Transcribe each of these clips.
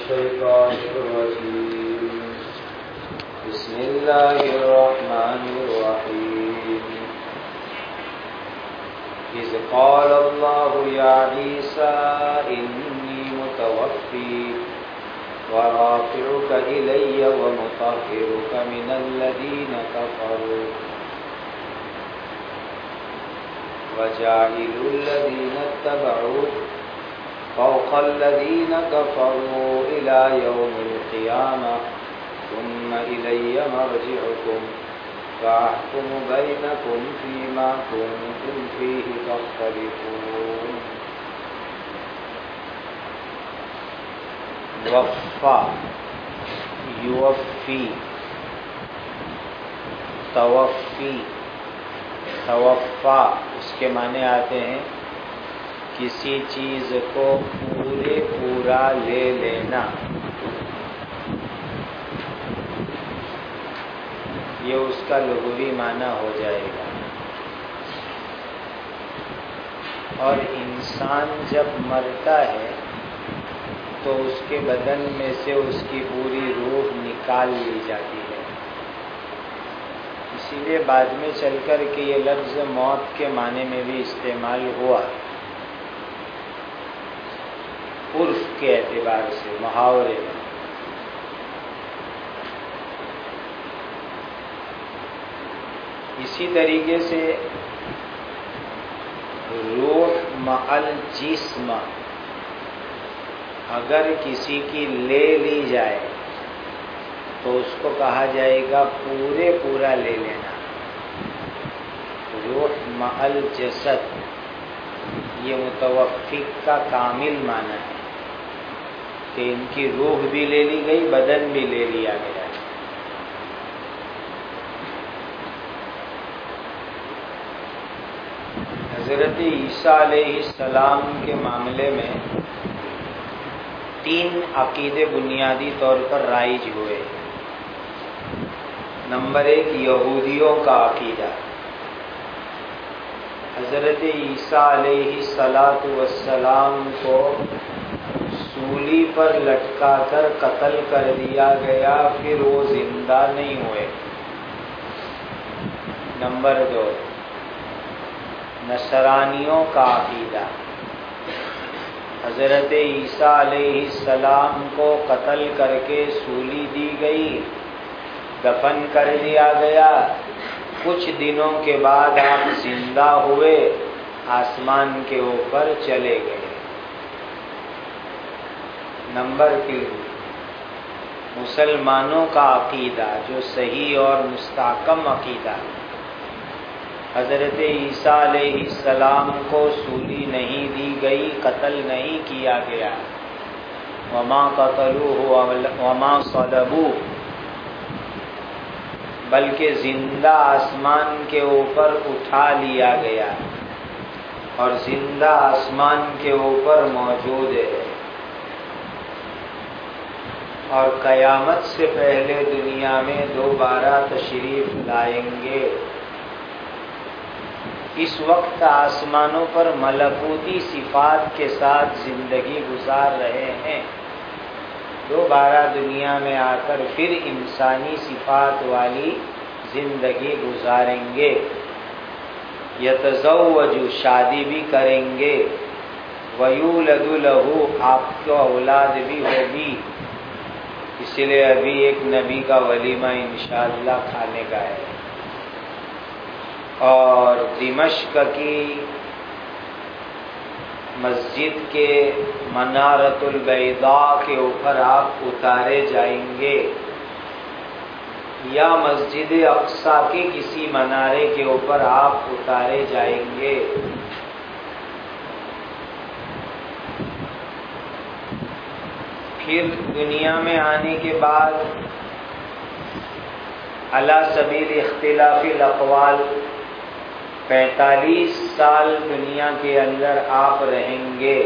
الشيطان الرجيم بسم الله الرحمن الرحيم إذ قال الله يا عيسى إني متوفيك ورافعك إلي ومطهرك من الذين كفروا وجاعل الذين اتبعوك فوق الذين كفروا إلى يوم القيامة ثم إلي مرجعكم فأحكم بينكم فيما كنتم فيه تختلفون. وفا یوفی توفی توفا اس کے معنی آتے ہیں کسی چیز کو پورا لے لینا. یہ اس کا لغوی معنی ہو جائے گا. اور انسان جب مرتا ہے تو اس کے بدن میں سے اس کی پوری روح نکال لی جاتی ہے. اسی لیے بعد میں چل کر کے یہ لفظ موت کے معنی میں بھی استعمال ہوا، عرف کے اعتبار سے، محاورے میں. اسی طریقے سے روح مع الجسم اگر کسی کی لے لی جائے تو اس کو کہا جائے گا پورا لے لینا. روح مع الجسد یہ متوفق کا کامل معنی ہے کہ ان کی روح بھی لے لی گئی، بدن بھی لے لیا گیا. حضرت عیسیٰ علیہ السلام کے معاملے میں 3 عقیدے بنیادی طور پر رائج ہوئے. نمبر 1 یہودیوں کا عقیدہ. حضرت عیسیٰ علیہ السلام کو سولی پر لٹکا کر قتل کر دیا گیا، پھر وہ زندہ نہیں ہوئے. نمبر 2 نصرانیوں کا عقیدہ. حضرت عیسیٰ علیہ السلام کو قتل کر کے سولی دی گئی، دفن کر دیا گیا، کچھ دنوں کے بعد آپ زندہ ہوئے، آسمان کے اوپر چلے گئے. نمبر 3 مسلمانوں کا عقیدہ جو صحیح اور مستحکم عقیدہ. حضرت عیسیٰ علیہ السلام کو سولی نہیں دی گئی، قتل نہیں کیا گیا. وما قتلوه وما صلبوه، بلکہ زندہ آسمان کے اوپر اٹھا لیا گیا اور زندہ آسمان کے اوپر موجود ہے، اور قیامت سے پہلے دنیا میں دوبارہ تشریف لائیں گے. اس وقت آسمانوں پر ملکوتی صفات کے ساتھ زندگی گزار رہے ہیں، دوبارہ دنیا میں آ کر پھر انسانی صفات والی زندگی گزاریں گے. یتزوج شادی بھی کریں گے، ویولد لہ آپ کو اولاد بھی ہوگی. اس لیے ابھی ایک نبی کا ولیمہ انشاءاللہ کھانے کا ہے. اور دمشق کی مسجد کے منارۃ البیضاء کے اوپر آپ اتارے جائیں گے، یا مسجد اقصی کے کسی منارے کے اوپر آپ اتارے جائیں گے. پھر دنیا میں آنے کے بعد علی سبیل اختلاف الاقوال 45 سال دنیا کے اندر آپ رہیں گے.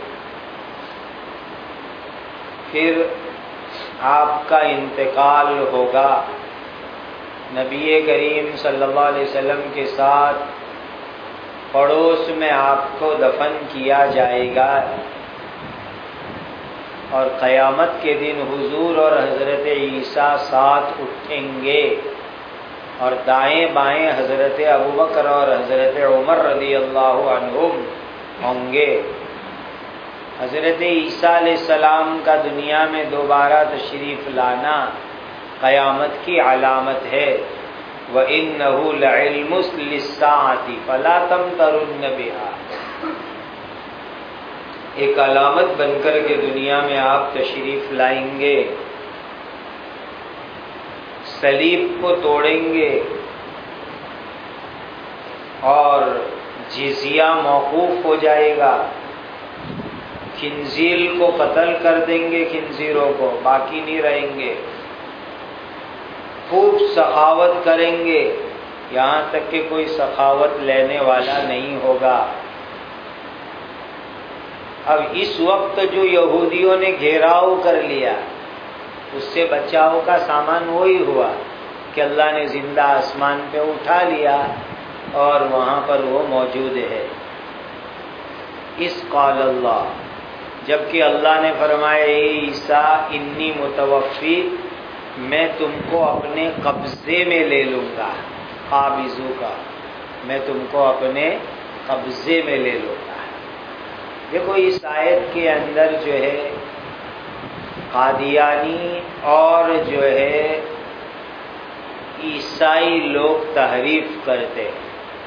پھر آپ کا انتقال ہوگا. نبی کریم صلی اللہ علیہ وسلم کے ساتھ پڑوس میں آپ کو دفن کیا جائے گا. اور قیامت کے دن حضور اور حضرت عیسیٰ ساتھ اٹھیں گے اور دائیں بائیں حضرت ابوبکر اور حضرت عمر رضی اللہ عنہم ہوں گے۔ حضرت عیسیٰ علیہ السلام کا دنیا میں دوبارہ تشریف لانا قیامت کی علامت ہے۔ وَإِنَّهُ لَعِلْمٌ لِلسَّاعَةِ فَلَا تَمْتَرُنَّ بِهَا، ایک علامت بن کر کے دنیا میں آپ تشریف لائیں گے، صلیب کو توڑیں گے اور جزیہ موقوف ہو جائے گا، خنزیر کو قتل کر دیں گے، خنزیروں کو باقی نہیں رہیں گے، خوب سخاوت کریں گے یہاں تک کہ کوئی سخاوت لینے والا نہیں ہوگا۔ اب اس وقت جو یہودیوں نے گھیراؤ کر لیا اس سے بچاؤ کا سامان وہی ہوا کہ اللہ نے زندہ آسمان پہ اٹھا لیا اور وہاں پر وہ موجود ہے۔ اس قال اللہ، جبکہ اللہ نے فرمایا اے عیسیٰ انی متوفی، میں تم کو اپنے قبضے میں لے لوں گا، قابضوں کا، میں تم کو اپنے قبضے میں لے لوں گا۔ دیکھو اس آیت کے اندر جو ہے قادیانی اور جو ہے عیسائی لوگ تحریف کرتے ہیں۔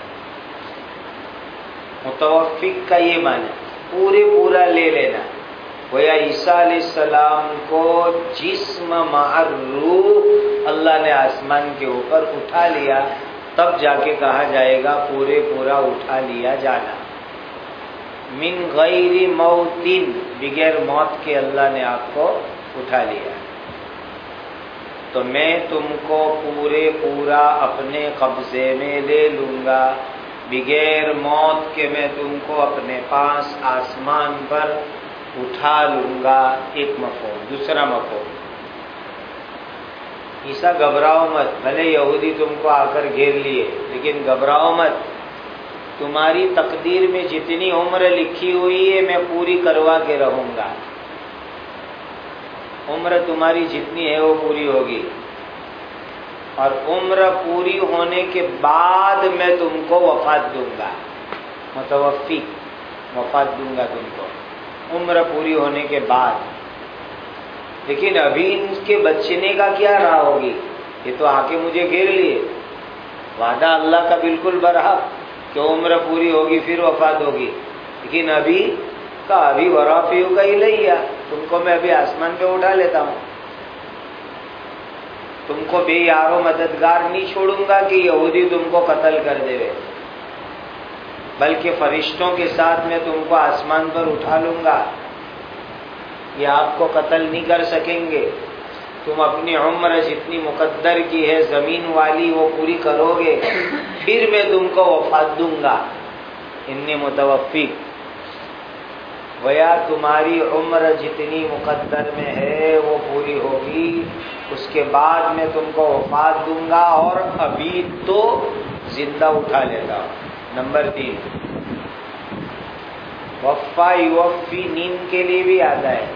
متوفق کا یہ معنی پورا لے لینا، گویا عیسیٰ علیہ السلام کو جسم مع الروح اللہ نے آسمان کے اوپر اٹھا لیا، تب جا کے کہا جائے گا پورا اٹھا لیا جانا۔ من غیر موت، بغیر موت کے اللہ نے آپ کو اٹھا لیا، تو میں تم کو پورا اپنے قبضے میں لے لوں گا، بغیر موت کے میں تم کو اپنے پاس آسمان پر اٹھا لوں گا۔ ایک مفہوم۔ دوسرا مفہوم، عیسیٰ گھبراؤ مت، بھلے یہودی تم کو آ کر گھیر لیے لیکن گھبراؤ مت، تمہاری تقدیر میں جتنی عمر لکھی ہوئی ہے میں پوری کروا کے رہوں گا، عمر تمہاری جتنی ہے وہ پوری ہوگی، اور عمر پوری ہونے کے بعد میں تم کو وفات دوں گا، متوفی وفات دوں گا تم کو عمر پوری ہونے کے بعد۔ لیکن ابھی ان کے بچنے کا کیا راہ ہوگی؟ یہ تو آ کے مجھے گھیر لیے، وعدہ اللہ کا بالکل برحق کہ عمر پوری ہوگی پھر وفات ہوگی، لیکن ابھی ورافیو کا ہی لیا، تم کو میں ابھی آسمان پہ اٹھا لیتا ہوں، تم کو بے یار و مددگار نہیں چھوڑوں گا کہ یہودی تم کو قتل کر دے، بلکہ فرشتوں کے ساتھ میں تم کو آسمان پر اٹھا لوں گا، یہ آپ کو قتل نہیں کر سکیں گے، تم اپنی عمر جتنی مقدر کی ہے زمین والی وہ پوری کرو گے، پھر میں تم کو وفات دوں گا۔ انی متوفی، گویا تمہاری عمر جتنی مقدر میں ہے وہ پوری ہوگی، اس کے بعد میں تم کو وفات دوں گا، اور ابھی تو زندہ اٹھا لیتا ہوں۔ نمبر 3، وفا یوفی نیند کے لیے بھی آتا ہے،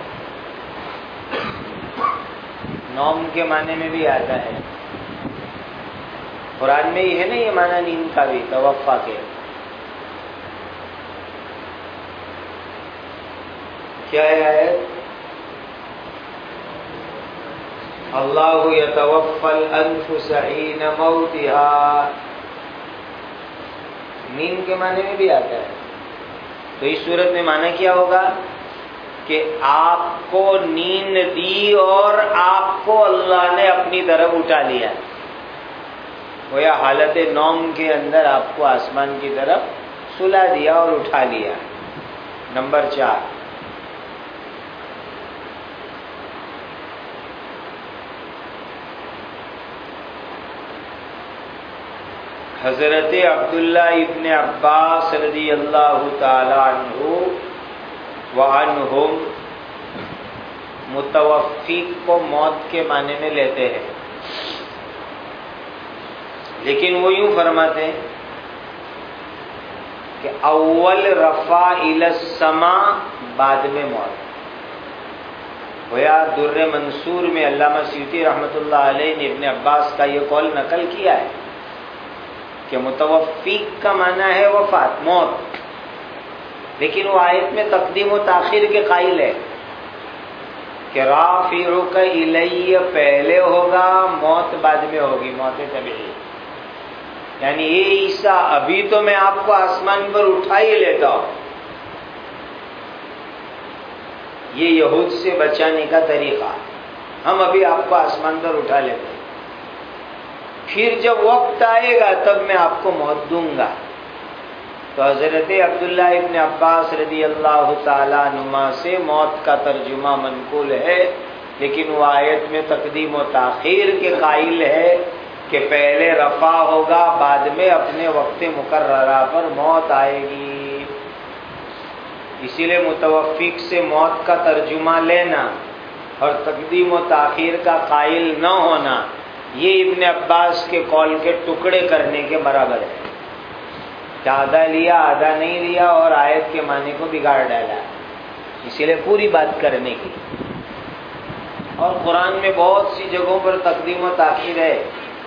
نوم کے معنی میں بھی آتا ہے، قرآن میں ہی ہے نا یہ معنی نیند کا بھی، توفا کے۔ کیا ہے؟ اللہ یتوفی الانفس حین موتها، نیند کے معنی میں بھی آتا ہے۔ تو اس صورت میں معنی کیا ہوگا کہ آپ کو نیند دی اور آپ کو اللہ نے اپنی طرف اٹھا لیا، گویا حالت نوم کے اندر آپ کو آسمان کی طرف سلا دیا اور اٹھا لیا۔ نمبر 4، حضرت عبداللہ ابن عباس رضی اللہ تعالی عنہ وعنہم متوفی کو موت کے معنی میں لیتے ہیں، لیکن وہ یوں فرماتے ہیں کہ اول رفع الی السماء، بعد میں موت۔ گویا در منصور میں علامہ سیوطی رحمۃ اللہ علیہ نے ابن عباس کا یہ قول نقل کیا ہے کہ متوفیق کا معنی ہے وفات، موت، لیکن وہ آیت میں تقدیم و تاخیر کے قائل ہے کہ رافعک الی پہلے ہوگا، موت بعد میں ہوگی، موت طبیعی، یعنی اے عیسیٰ ابھی تو میں آپ کو آسمان پر اٹھا ہی لیتا ہوں۔ یہ یہود سے بچانے کا طریقہ، ہم ابھی آپ کو آسمان پر اٹھا لیتے ہیں، پھر جب وقت آئے گا تب میں آپ کو موت دوں گا۔ تو حضرت عبداللہ ابن عباس رضی اللہ تعالیٰ عنہما سے موت کا ترجمہ منقول ہے، لیکن وہ آیت میں تقدیم و تاخیر کے قائل ہے کہ پہلے رفع ہوگا، بعد میں اپنے وقت مقررہ پر موت آئے گی۔ اسی لیے متوفق سے موت کا ترجمہ لینا اور تقدیم و تاخیر کا قائل نہ ہونا، یہ ابن عباس کے قول کے ٹکڑے کرنے کے برابر ہے کہ آدھا لیا آدھا نہیں لیا اور آیت کے معنی کو بگاڑ ڈالا، اسی لیے پوری بات کرنے کی۔ اور قرآن میں بہت سی جگہوں پر تقدیم و تاخیر ہے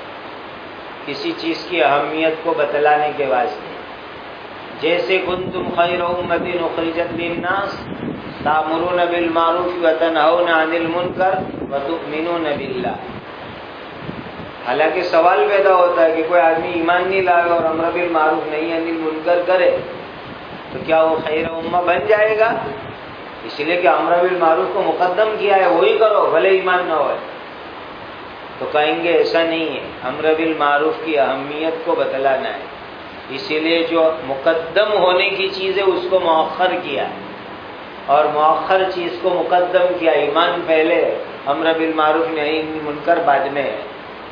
کسی چیز کی اہمیت کو بتلانے کے واسطے، جیسے کنتم خیر امۃ اخرجت للناس تأمرون بالمعروف وتنہون عن المنکر وتؤمنون باللہ۔ حالانکہ سوال پیدا ہوتا ہے کہ کوئی آدمی ایمان نہیں لائے اور امر بالمعروف نہیں عن المنکر کرے تو کیا وہ خیر امہ بن جائے گا؟ اس لیے کہ امر بالمعروف کو مقدم کیا ہے، وہی کرو بھلے ایمان نہ ہوئے۔ تو کہیں گے ایسا نہیں ہے، امر بالمعروف کی اہمیت کو بتلانا ہے، اسی لیے جو مقدم ہونے کی چیز ہے اس کو مؤخر کیا اور مؤخر چیز کو مقدم کیا، ایمان پہلے، امر بالمعروف نہی عن المنکر بعد میں ہے۔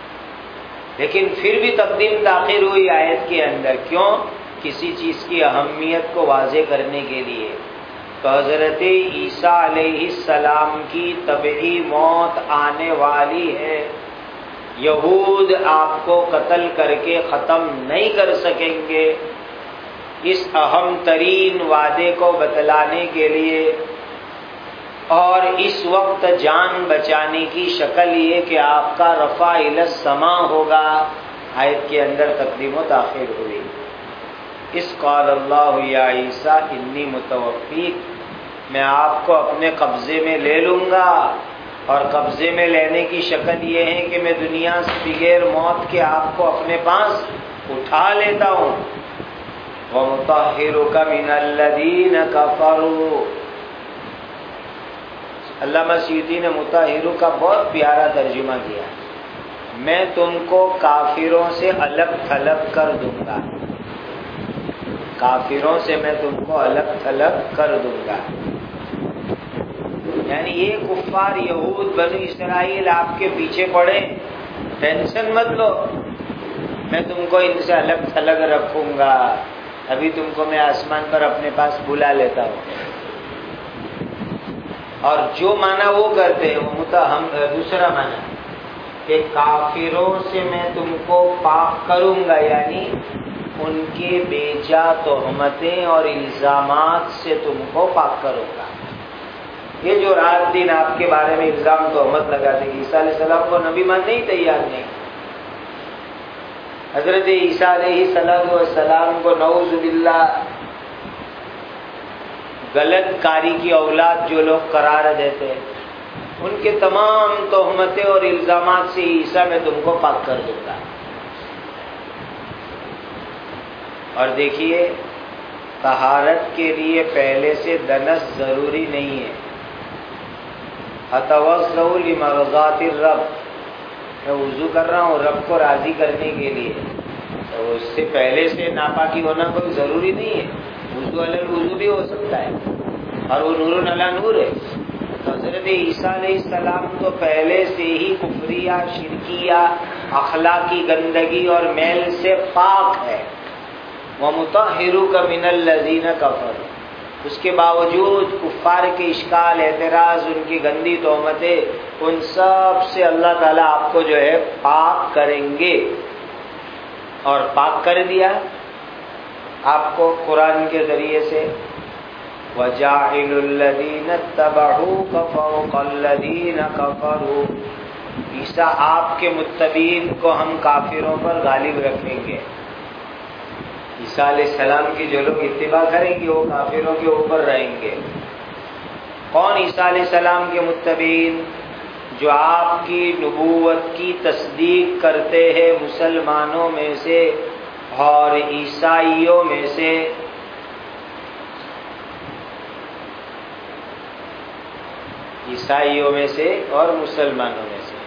لیکن پھر بھی تقدیم تاخیر ہوئی آیت کے اندر، کیوں؟ کسی چیز کی اہمیت کو واضح کرنے کے لیے۔ تو حضرت عیسیٰ علیہ السلام کی طبعی موت آنے والی ہے، یہود آپ کو قتل کر کے ختم نہیں کر سکیں گے۔ اس اہم ترین وعدے کو بتلانے کے لیے اور اس وقت جان بچانے کی شکل یہ کہ آپ کا رفع الی السماء ہوگا، آیت کے اندر تقدیم و تاخیر ہوئی۔ اس قال اللہ یا عیسیٰ انی متوفیک، میں آپ کو اپنے قبضے میں لے لوں گا، اور قبضے میں لینے کی شکل یہ ہے کہ میں دنیا سے بغیر موت کے آپ کو اپنے پاس اٹھا لیتا ہوں۔ وَمُطَهِّرُكَ مِنَ الَّذِينَ كَفَرُوا، علامہ سیوطی نے مطہرو کا بہت پیارا ترجمہ کیا، میں تم کو کافروں سے الگ تھلگ کر دوں گا، کافروں سے میں تم کو الگ تھلگ کر دوں گا۔ یعنی یہ کفار یہود بنو اسرائیل آپ کے پیچھے پڑے، ٹینشن مت لو، میں تم کو ان سے الگ تھلگ رکھوں گا، ابھی تم کو میں آسمان پر اپنے پاس بلا لیتا ہوں۔ اور جو معنی وہ کرتے ہیں وہ دوسرا معنی کہ کافروں سے میں تم کو پاک کروں گا، یعنی ان کے بیجا تہمتیں اور الزامات سے تم کو پاک کروں گا۔ یہ جو رات دن آپ کے بارے میں الزام تہمت لگاتے کہ عیسیٰ علیہ السلام کو نبی ماننے ہی تیار نہیں، حضرت عیسیٰ علیہ السلام کو نعوذ باللہ غلط کاری کی اولاد جو لوگ قرار دیتے، ان کے تمام تہمتیں اور الزامات سے عیسیٰ میں تم کو پاک کر دوں گا۔ اور دیکھیے طہارت کے لیے پہلے سے دنس ضروری نہیں ہے۔ اتوضؤ لمرضات الرب، میں وضو کر رہا ہوں رب کو راضی کرنے کے لیے، تو اس سے پہلے سے ناپاکی ہونا کوئی ضروری نہیں ہے، وضو علی الوضو بھی ہو سکتا ہے، اور وہ نور علی نور ہے۔ حضرت عیسیٰ علیہ السلام تو پہلے سے ہی کفریہ، شرکیہ، اخلاقی گندگی اور میل سے پاک ہے۔ وَمُطَهِّرُكَ مِنَ الَّذِينَ كَفَرُوا، اس کے باوجود کفار کے اشکال، اعتراض، ان کی گندی تہمتیں، ان سب سے اللہ تعالیٰ آپ کو جو ہے پاک کریں گے، اور پاک کر دیا آپ کو قرآن کے ذریعے سے۔ وَجَاعِلُ الَّذِينَ اتَّبَعُوكَ فَوْقَ الَّذِينَ كَفَرُوا، عیسیٰ آپ کے متبعین کو ہم کافروں پر غالب رکھیں گے۔ عیسیٰ علیہ السلام کی جو لوگ اتباع کریں گے وہ کافروں کے اوپر رہیں گے۔ کون عیسیٰ علیہ السلام کے متبعین؟ جو آپ کی نبوت کی تصدیق کرتے ہیں مسلمانوں میں سے اور عیسائیوں میں سے۔ عیسائیوں میں سے اور مسلمانوں میں سے۔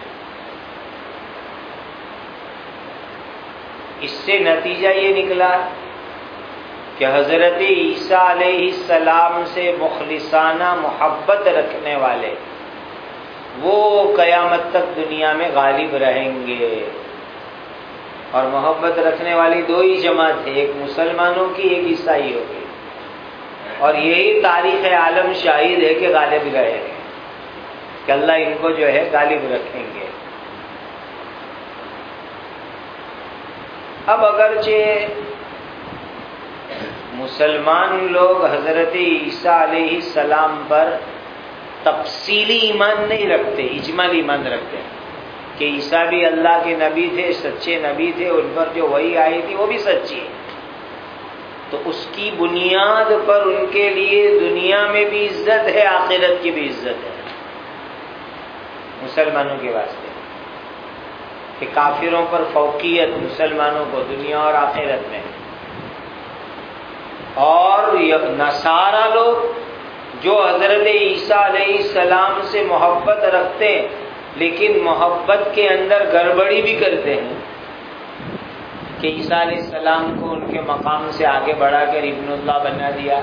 اس سے نتیجہ یہ نکلا کہ حضرت عیسیٰ علیہ السلام سے مخلصانہ محبت رکھنے والے وہ قیامت تک دنیا میں غالب رہیں گے۔ اور محبت رکھنے والی دو ہی جماعت ہے، ایک مسلمانوں کی، ایک عیسائیوں کی، اور یہی تاریخ عالم شاہد ہے کہ غالب رہے ہیں، کہ اللہ ان کو جو ہے غالب رکھیں گے۔ اب اگرچہ مسلمان لوگ حضرت عیسیٰ علیہ السلام پر تفصیلی ایمان نہیں رکھتے، اجمالی ایمان رکھتے ہیں کہ عیسیٰ بھی اللہ کے نبی تھے، سچے نبی تھے، ان پر جو وحی آئی تھی وہ بھی سچی ہے، تو اس کی بنیاد پر ان کے لیے دنیا میں بھی عزت ہے، آخرت کی بھی عزت ہے مسلمانوں کے واسطے، کہ کافروں پر فوقیت مسلمانوں کو دنیا اور آخرت میں۔ اور نصارہ لوگ جو حضرت عیسیٰ علیہ السلام سے محبت رکھتے ہیں لیکن محبت کے اندر گڑبڑی بھی کرتے ہیں، کہ عیسیٰ علیہ السلام کو ان کے مقام سے آگے بڑھا کر ابن اللہ بنا دیا،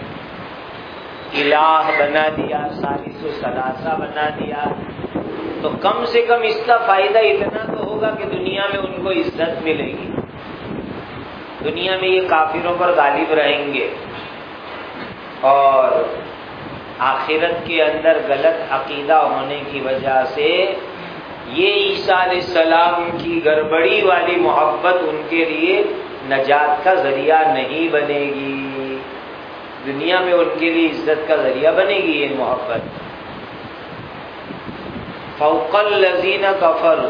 الہ بنا دیا، ثالث و ثلاثہ بنا دیا، تو کم سے کم اس کا فائدہ اتنا تو ہوگا کہ دنیا میں ان کو عزت ملے گی، دنیا میں یہ کافروں پر غالب رہیں گے، اور آخرت کے اندر غلط عقیدہ ہونے کی وجہ سے یہ عیسیٰ علیہ السلام کی گڑبڑی والی محبت ان کے لیے نجات کا ذریعہ نہیں بنے گی، دنیا میں ان کے لیے عزت کا ذریعہ بنے گی یہ محبت۔ فوق الذین کفروا،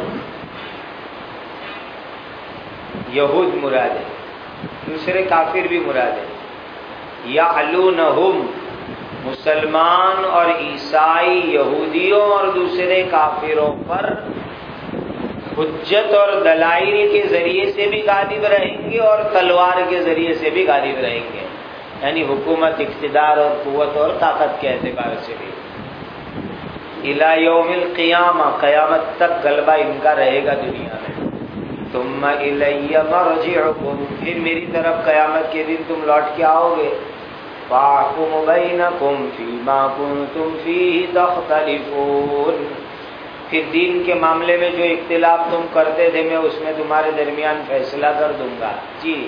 یہود مراد ہے، دوسرے کافر بھی مراد ہے۔ یعلونہم، مسلمان اور عیسائی یہودیوں اور دوسرے کافروں پر حجت اور دلائل کے ذریعے سے بھی غالب رہیں گے اور تلوار کے ذریعے سے بھی غالب رہیں گے، یعنی حکومت، اقتدار اور قوت اور طاقت کے اعتبار سے بھی۔ الی یوم القیامہ، قیامت تک غلبہ ان کا رہے گا دنیا میں۔ ثم الی مرجعکم، پھر میری طرف قیامت کے دن تم لوٹ کے آؤ گے۔ فاحکم بینکم فیما کنتم فیہ تختلفون، پھر دین کے معاملے میں جو اختلاف تم کرتے تھے میں اس میں تمہارے درمیان فیصلہ کر دوں گا۔ جی،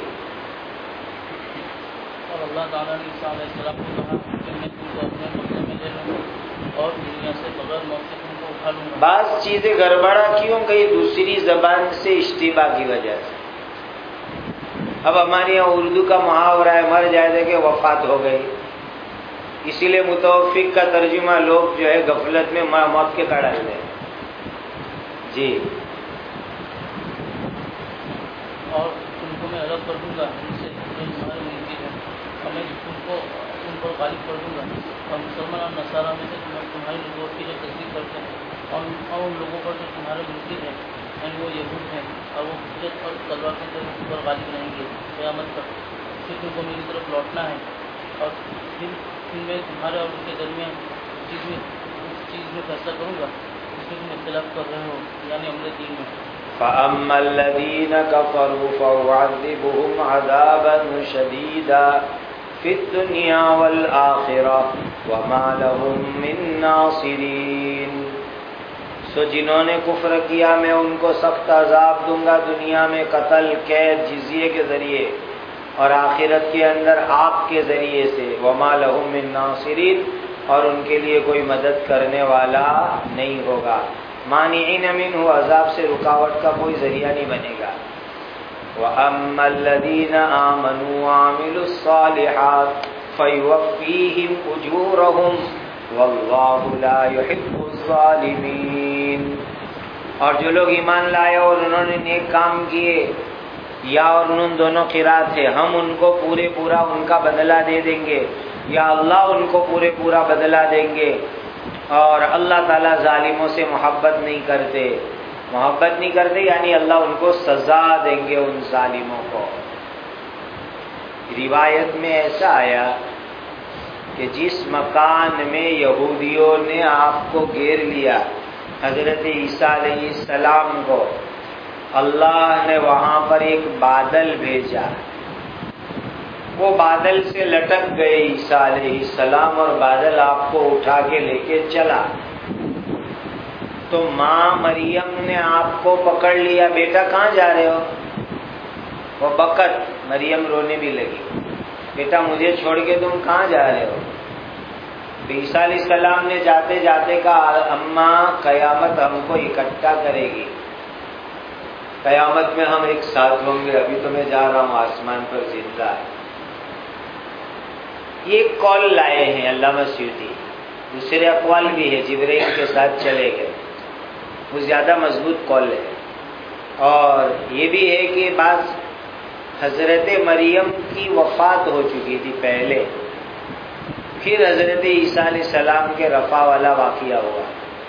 اور اللہ تعالیٰ نے عیسیٰ علیہ السلام کو کہا کہ میں تم کو اپنے قبضے میں لے لوں گا اور دنیا سے بغیر موت سے تم کو اٹھا لوں گا۔ بعض چیزیں گڑبڑا کیوں گئی؟ دوسری زبان سے اشتباہ کی وجہ سے۔ اب ہمارے یہاں اردو کا محاورہ ہے، مر جائے دے کہ وفات ہو گئی، اسی لیے متوفق کا ترجمہ لوگ جو ہے غفلت میں موت کے کڑا لے۔ جی، اور تم کو میں الگ کر دوں گا ان سے جو تمہارے ملکی ہے، اور میں ان پر غالب کر دوں گا، اور مسلمان اور نصارہ میں سے تمہاری نبوت کی جو تصدیق کرتے ہیں اور ان لوگوں پر جو تمہارے ملکی ہے یعنی وہ یہود ہیں، اور وہ حجت اور تلوار کے طرف ان پر غالب رہیں گے قیامت تک۔ پھر تم کو میری طرف لوٹنا ہے، اور پھر میں تمہارے اور ان کے درمیان اس چیز میں فیصلہ کروں گا جس میں تم اختلاف کر رہے ہو، یعنی امر دین میں۔ فَأَمَّا الَّذِينَ كَفَرُوا فَأُعَذِّبُهُمْ عَذَابًا شَدِيدًا فِي الدُّنْيَا وَالْآخِرَةِ وَمَا لَهُم مِّن نَّاصِرِينَ، سو جنہوں نے کفر کیا میں ان کو سخت عذاب دوں گا دنیا میں، قتل، قید، جزیے کے ذریعے، اور آخرت کے اندر آگ کے ذریعے سے۔ وَمَا لَهُم مِّن نَّاصِرِينَ، اور ان کے لیے کوئی مدد کرنے والا نہیں ہوگا۔ مانعین منہ، عذاب سے رکاوٹ کا کوئی ذریعہ نہیں بنے گا۔ وَأَمَّا الَّذِينَ آمَنُوا وَعَمِلُوا الصَّالِحَاتِ فیوفیہم اجورہم واللہ لا یحب الظالمین. اور جو لوگ ایمان لائے اور انہوں نے نیک کام کیے، یا اور ان دونوں قرات ہے، ہم ان کو پورا ان کا بدلہ دے دیں گے، یا اللہ ان کو پورا بدلہ دیں گے. اور اللہ تعالیٰ ظالموں سے محبت نہیں کرتے یعنی اللہ ان کو سزا دیں گے ان ظالموں کو. روایت میں ایسا آیا کہ جس مکان میں یہودیوں نے آپ کو گھیر لیا، حضرت عیسیٰ علیہ السلام کو، اللہ نے وہاں پر ایک بادل بھیجا. وہ بادل سے لٹک گئے عیسیٰ علیہ السلام، اور بادل آپ کو اٹھا کے لے کے چلا. تو ماں مریم نے آپ کو پکڑ لیا، بیٹا کہاں جا رہے ہو؟ وہ بکت مریم رونے بھی لگی، بیٹا مجھے چھوڑ کے تم کہاں جا رہے ہو؟ عیسیٰ علیہ السلام نے جاتے جاتے کہا، اماں قیامت ہم کو اکٹھا کرے گی، قیامت میں ہم ایک ساتھ ہوں گے، ابھی تو میں جا رہا ہوں آسمان پر زندہ. یہ قول لائے ہیں علامہ سیوطی. دوسرے اقوال بھی ہے، جبرائیل کے ساتھ چلے گئے، وہ زیادہ مضبوط قول ہے. اور یہ بھی ہے کہ بعض حضرت مریم کی وفات ہو چکی تھی پہلے، پھر حضرت عیسیٰ علیہ السلام کے رفع والا واقعہ ہوا.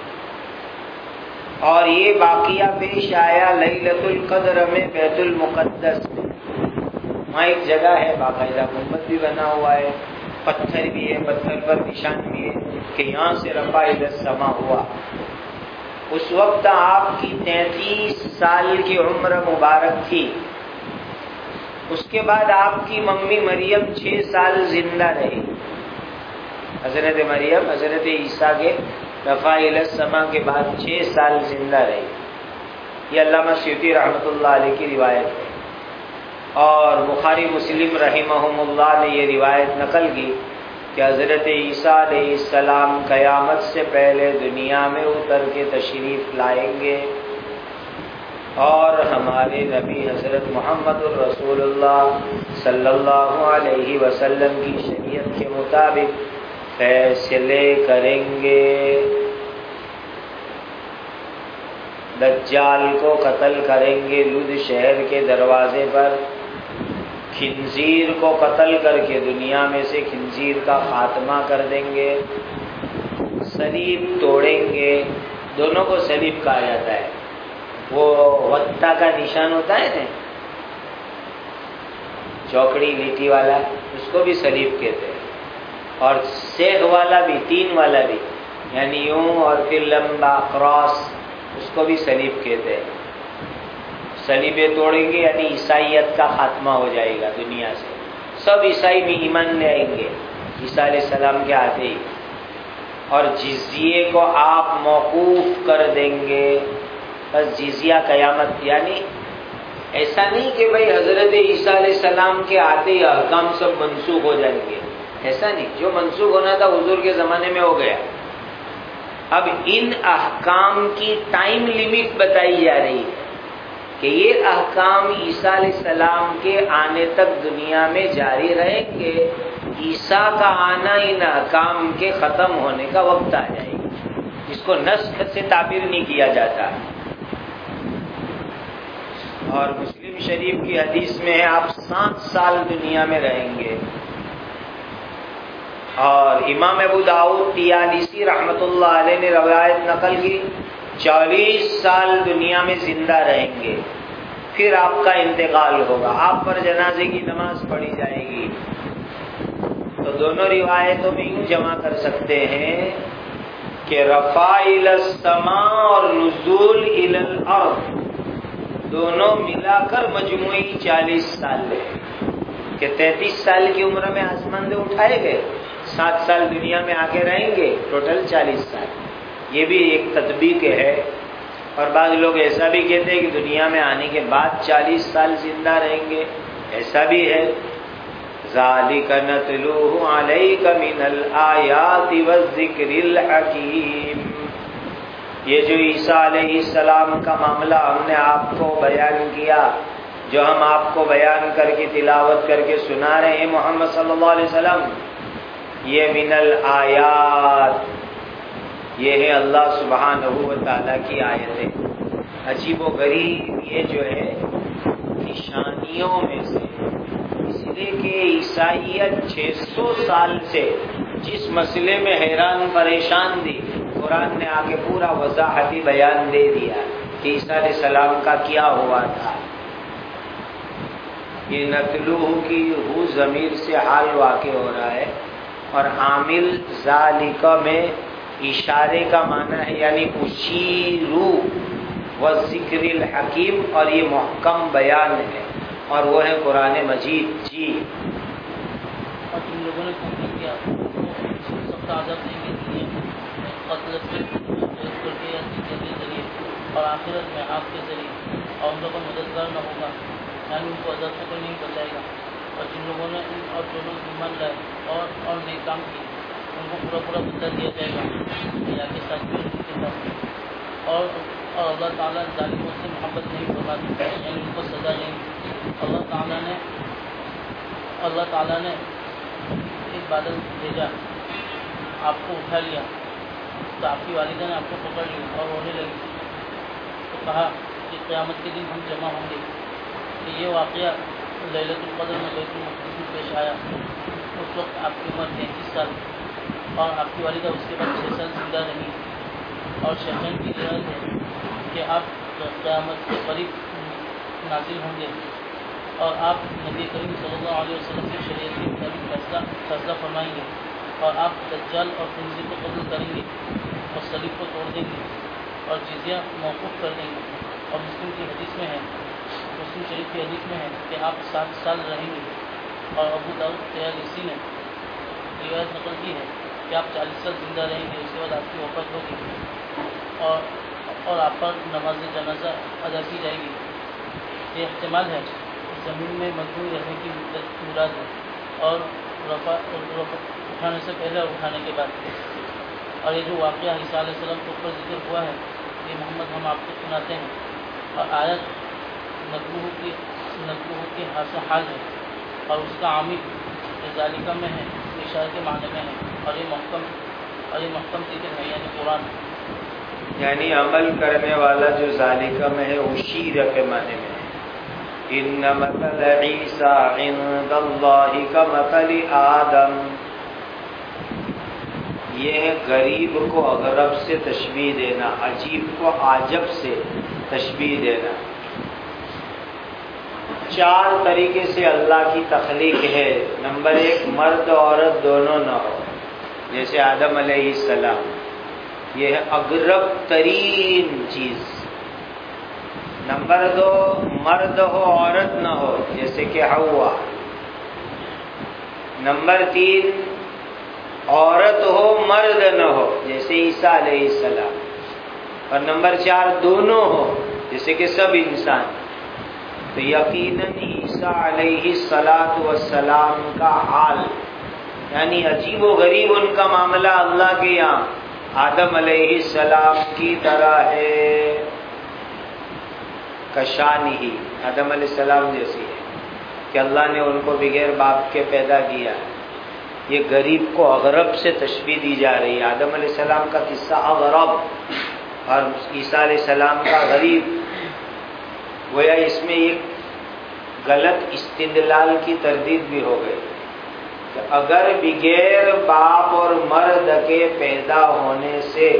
اور یہ واقعہ پیش آیا لیلۃ القدر میں بیت المقدس میں. وہاں ایک جگہ ہے باقاعدہ گنبد بھی بنا ہوا ہے، پتھر بھی ہے، پتھر پر نشان بھی ہے کہ یہاں سے رفع الی السماء ہوا. اس وقت آپ کی 33 سال کی عمر مبارک تھی. اس کے بعد آپ کی ممی مریم 6 سال زندہ رہی. حضرت مریم حضرت عیسیٰ کے رفع الی السماء کے بعد 6 سال زندہ رہی. یہ علامہ سیوطی رحمۃ اللہ علیہ کی روایت ہے. اور بخاری مسلم رحمہم اللہ نے یہ روایت نقل کی کہ حضرت عیسیٰ علیہ السلام قیامت سے پہلے دنیا میں اتر کے تشریف لائیں گے، اور ہمارے نبی حضرت محمد الرسول اللہ صلی اللہ علیہ وسلم کی شریعت کے مطابق فیصلے کریں گے. دجال کو قتل کریں گے لد شہر کے دروازے پر، خنزیر کو قتل کر کے دنیا میں سے خنزیر کا خاتمہ کر دیں گے، صلیب توڑیں گے. دونوں کو صلیب کہا جاتا ہے. وہ وطا کا نشان ہوتا ہے نا، چوکڑی لیٹی والا، اس کو بھی صلیب کہتے ہیں. اور سیخ والا بھی، 3 والا بھی، یعنی یوں اور پھر لمبا کراس، اس کو بھی صلیب کہتے ہیں. صلیبیں توڑیں گے یعنی عیسائیت کا خاتمہ ہو جائے گا دنیا سے. سب عیسائی بھی ایمان لے آئیں گے عیسیٰ علیہ السلام کے آتے ہی. اور جزیے کو آپ موقوف کر دیں گے. بس جزیہ قیامت، یعنی ایسا نہیں کہ بھئی حضرت عیسیٰ علیہ السلام کے آتے ہی احکام سب منسوخ ہو جائیں گے، ایسا نہیں. جو منسوخ ہونا تھا حضور کے زمانے میں ہو گیا. اب ان احکام کی ٹائم لیمٹ بتائی جا رہی ہے کہ یہ احکام عیسیٰ علیہ السلام کے آنے تک دنیا میں جاری رہیں گے. عیسیٰ کا آنا ان احکام کے ختم ہونے کا وقت آ جائے گا. اس کو نسخ سے تعبیر نہیں کیا جاتا. اور مسلم شریف کی حدیث میں ہے آپ 7 سال دنیا میں رہیں گے. اور امام ابو داؤد طیالسی رحمۃ اللہ علیہ نے روایت نقل کی 40 سال دنیا میں زندہ رہیں گے، پھر آپ کا انتقال ہوگا. آپ پر جنازے کی نماز پڑھی جائے گی. تو دونوں روایتوں میں یوں جمع کر سکتے ہیں کہ رفع الی السماء اور نزول الی الارض دونوں ملا کر مجموعی 40 سال ہے کہ 33 سال کی عمر میں آسمان سے اٹھائے گئے، 7 سال دنیا میں آ کے رہیں گے، ٹوٹل 40 سال. یہ بھی ایک تطبیق ہے. اور بعض لوگ ایسا بھی کہتے ہیں کہ دنیا میں آنے کے بعد 40 سال زندہ رہیں گے، ایسا بھی ہے. ذالک نتلوہ علیک من الآیات والذکر الحکیم. یہ جو عیسیٰ علیہ السلام کا معاملہ ہم نے آپ کو بیان کیا، جو ہم آپ کو بیان کر کے تلاوت کر کے سنا رہے ہیں محمد صلی اللہ علیہ وسلم، یہ من الآیات، یہ ہے اللہ سبحانہ و تعالیٰ کی آیتیں۔ عجیب و غریب یہ جو ہے نشانیوں میں سے، اس لیے کہ عیسائیت 600 سال سے جس مسئلے میں حیران پریشان تھی، قرآن نے آ کے پورا وضاحتی بیان دے دیا کہ عیسیٰ علیہ السلام کا کیا ہوا تھا۔ یہ نتلوہ کی ہو ضمیر سے حال واقع ہو رہا ہے، اور عامل ذالک میں اشارے کا معنی ہے، یعنی اشیرو والذکر الحکیم، اور یہ محکم بیان ہے، اور وہ ہے قرآن مجید۔ جی اور تم لوگوں نے کفر کیا تو سخت عذاب دیں گے دنیا میں قتل کر کے یا ذکر کے ذریعے، اور آخرت میں آگ کے ذریعے، اور ان لوگوں کا مددگار نہ ہوگا، یعنی ان کو عذاب سے کوئی نہیں بچائے گا۔ اور جن لوگوں نے اور جو لوگ ایمان لائے اور نیک کام کیے ان کو پورا پورا بدلہ دیا جائے گا یا کے ساتھ بھی ان کے ساتھ، اور اللہ تعالیٰ ظالموں سے محبت نہیں فرماتی، یعنی ان کو سزا نہیں۔ اللہ تعالیٰ نے ایک بادل بھیجا، آپ کو اٹھا لیا، تو آپ کی والدہ نے آپ کو پکڑ لی اور رونے لگی، تو کہا کہ قیامت کے دن ہم جمع ہوں گے۔ کہ یہ واقعہ لیلۃ القدر میں بیت المقدس میں پیش آیا۔ اس وقت آپ کی عمر 33 سال، اور آپ کی والدہ اس کے بعد 6 سال زندہ رہی، اور شیخین کی روایت ہے کہ آپ قیامت کے قریب نازل ہوں گے، اور آپ نبی کریم صلی اللہ علیہ وسلم کی شریعت کے مطابق فیصلہ فرمائیں گے، اور آپ دجال اور خنزیر کو قتل کریں گے، اور صلیب کو توڑ دیں گے، اور جزیہ موقوف کر دیں گے۔ اور مسلم شریف کی حدیث میں ہے کہ آپ 7 سال رہیں گے، اور ابو داؤد طیالسی نے روایت نقل کی ہے کہ آپ 40 سال زندہ رہیں گے، اس کے بعد آپ کی وفات ہوگی، اور آپ پر نماز جنازہ ادا کی جائے گی۔ یہ احتمال ہے زمین میں مدفون رہنے کی مدت مراد ہے، اور اٹھانے سے پہلے اور اٹھانے کے بعد۔ اور یہ جو واقعہ عیسیٰ علیہ السلام کے اوپر ذکر ہوا ہے، یہ محمد ہم آپ کو سناتے ہیں، اور آیت نتلوہ کی حال ہے، اور اس کا عامل ذالکہ میں ہے، اشارے کے معنی میں ہے، اور یہ محکم ذکر ہے، یعنی قرآن، یعنی عمل کرنے والا جو ذالکہ میں ہے اشیر کے معنی میں ہے۔ ان مثل عیسیٰ عند اللہ کمثل آدم، یہ ہے غریب کو اغرب سے تشبیہ دینا، عجیب کو عاجب سے تشبیہ دینا۔ 4 طریقے سے اللہ کی تخلیق ہے۔ نمبر 1، مرد عورت دونوں نہ ہو، جیسے آدم علیہ السلام، یہ ہے اغرب ترین چیز۔ نمبر 2، مرد ہو عورت نہ ہو، جیسے کہ حوا۔ نمبر 3، عورت ہو مرد نہ ہو، جیسے عیسیٰ علیہ السلام۔ اور نمبر 4، دونوں ہو، جیسے کہ سب انسان۔ تو یقیناً عیسیٰ علیہ السلام کا حال، یعنی عجیب و غریب ان کا معاملہ اللہ کے یہاں آدم علیہ السلام کی طرح ہے، کشان ہی آدم علیہ السلام جیسی ہے کہ اللہ نے ان کو بغیر باپ کے پیدا کیا۔ یہ غریب کو اغرب سے تشبیہ دی جا رہی ہے۔ آدم علیہ السلام کا قصہ اغرب اور عیسیٰ علیہ السلام کا غریب، گویا اس میں ایک غلط استدلال کی تردید بھی ہو گئی کہ اگر بغیر باپ اور مرد کے پیدا ہونے سے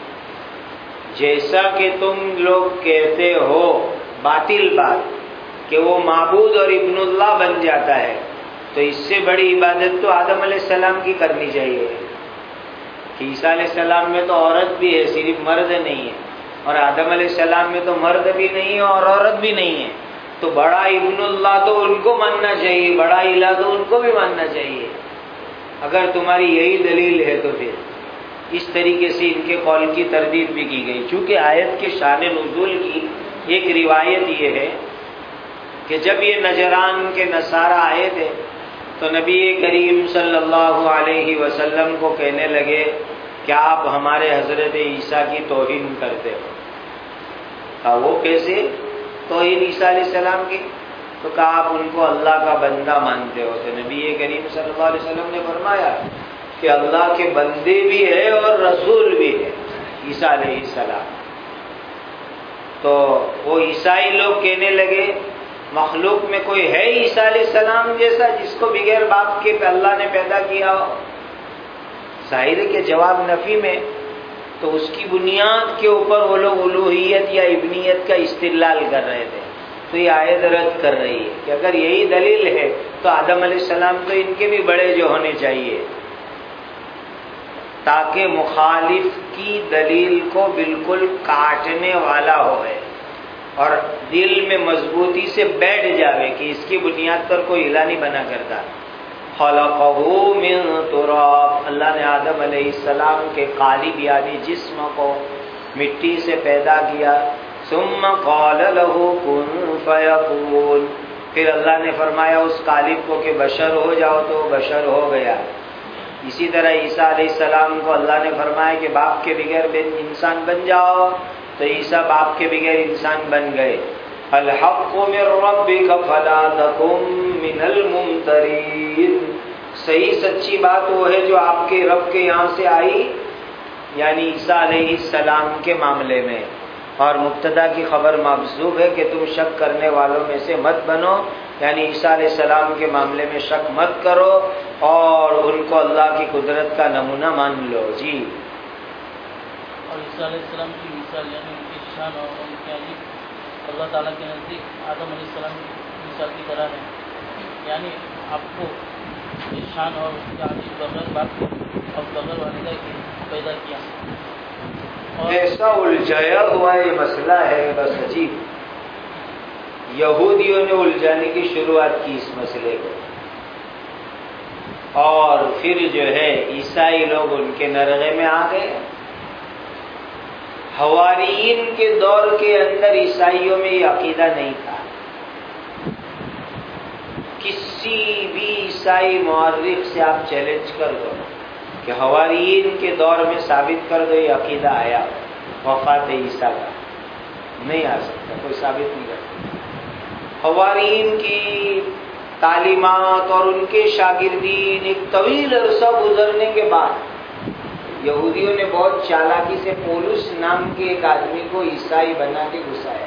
جیسا کہ تم لوگ کہتے ہو باطل بات کہ وہ معبود اور ابن اللہ بن جاتا ہے، تو اس سے بڑی عبادت تو آدم علیہ السلام کی کرنی چاہیے کہ عیسیٰ علیہ السلام میں تو عورت بھی ہے، صرف مرد نہیں ہے، اور آدم علیہ السلام میں تو مرد بھی نہیں ہے اور عورت بھی نہیں ہے، تو بڑا ابن اللہ تو ان کو ماننا چاہیے، بڑا الہ تو ان کو بھی ماننا چاہیے۔ اگر تمہاری یہی دلیل ہے تو پھر اس طریقے سے ان کے قول کی تردید بھی کی گئی۔ چونکہ آیت کے شان نزول کی ایک روایت یہ ہے کہ جب یہ نجران کے نصارہ آئے تھے تو نبی کریم صلی اللہ علیہ وسلم کو کہنے لگے کہ آپ ہمارے حضرت عیسیٰ کی توہین کرتے ہو۔ کہا وہ کیسے توہین عیسیٰ علیہ السلام کی؟ تو کہا آپ ان کو اللہ کا بندہ مانتے ہو۔ تو نبی کریم صلی اللہ علیہ وسلم نے فرمایا کہ اللہ کے بندے بھی ہے اور رسول بھی ہے عیسیٰ علیہ السلام. تو وہ عیسائی لوگ کہنے لگے مخلوق میں کوئی ہے عیسیٰ علیہ السلام جیسا جس کو بغیر باپ کے اللہ نے پیدا کیا ہو؟ ظاہر کے جواب نفی میں. تو اس کی بنیاد کے اوپر وہ لوگ الوہیت یا ابنیت کا استدلال کر رہے تھے. تو یہ آیت رد کر رہی ہے کہ اگر یہی دلیل ہے تو آدم علیہ السلام تو ان کے بھی بڑے جو ہونے چاہیے، تاکہ مخالف کی دلیل کو بالکل کاٹنے والا ہوئے اور دل میں مضبوطی سے بیٹھ جاوے کہ اس کی بنیاد پر کوئی ہلا نہیں بنا کرتا. خلقہ من تراب، اللہ نے آدم علیہ السلام کے قالب یعنی جسم کو مٹی سے پیدا کیا. ثم قال له کن فیکون، پھر اللہ نے فرمایا اس قالب کو کہ بشر ہو جاؤ تو بشر ہو گیا. اسی طرح عیسیٰ علیہ السلام کو اللہ نے فرمایا کہ باپ کے بغیر انسان بن جاؤ، تو عیسیٰ باپ کے بغیر انسان بن گئے. الحق من ربک فلا تکن من الممترین، صحیح سچی بات وہ ہے جو آپ کے رب کے یہاں سے آئی یعنی عیسیٰ علیہ السلام کے معاملے میں. اور مبتدا کی خبر محذوف ہے کہ تم شک کرنے والوں میں سے مت بنو، یعنی عیسیٰ علیہ السلام کے معاملے میں شک مت کرو اور ان کو اللہ کی قدرت کا نمونہ مان لو. جی. اور عیسیٰ علیہ السلام کی مثال یعنی ان کی شان اور ان کی عجیب اللہ تعالیٰ کے نزدیک آدم علیہ السلام کی مثال کی طرح ہے. یعنی آپ کو اس شان اور اس کے عجیب بغیر باپ کے اور بغیر والدہ کے پیدا کیا. ایسا الجھایا ہوا یہ مسئلہ ہے بس عجیب. یہودیوں نے الجھانے کی شروعات کی اس مسئلے کو، اور پھر جو ہے عیسائی لوگ ان کے نرغے میں آ گئے. حواریین کے دور کے اندر عیسائیوں میں یہ عقیدہ نہیں تھا. کسی بھی عیسائی مورخ سے آپ چیلنج کر دو کہ حواریین کے دور میں ثابت کر دو یہ عقیدہ آیا وفات عیسیٰ کا، نہیں آ سکتا، کوئی ثابت نہیں کر سکتا. حواریین کی تعلیمات اور ان کے شاگردین ایک طویل عرصہ گزرنے کے بعد یہودیوں نے بہت چالاکی سے پولس نام کے ایک آدمی کو عیسائی بنا کے گھسایا.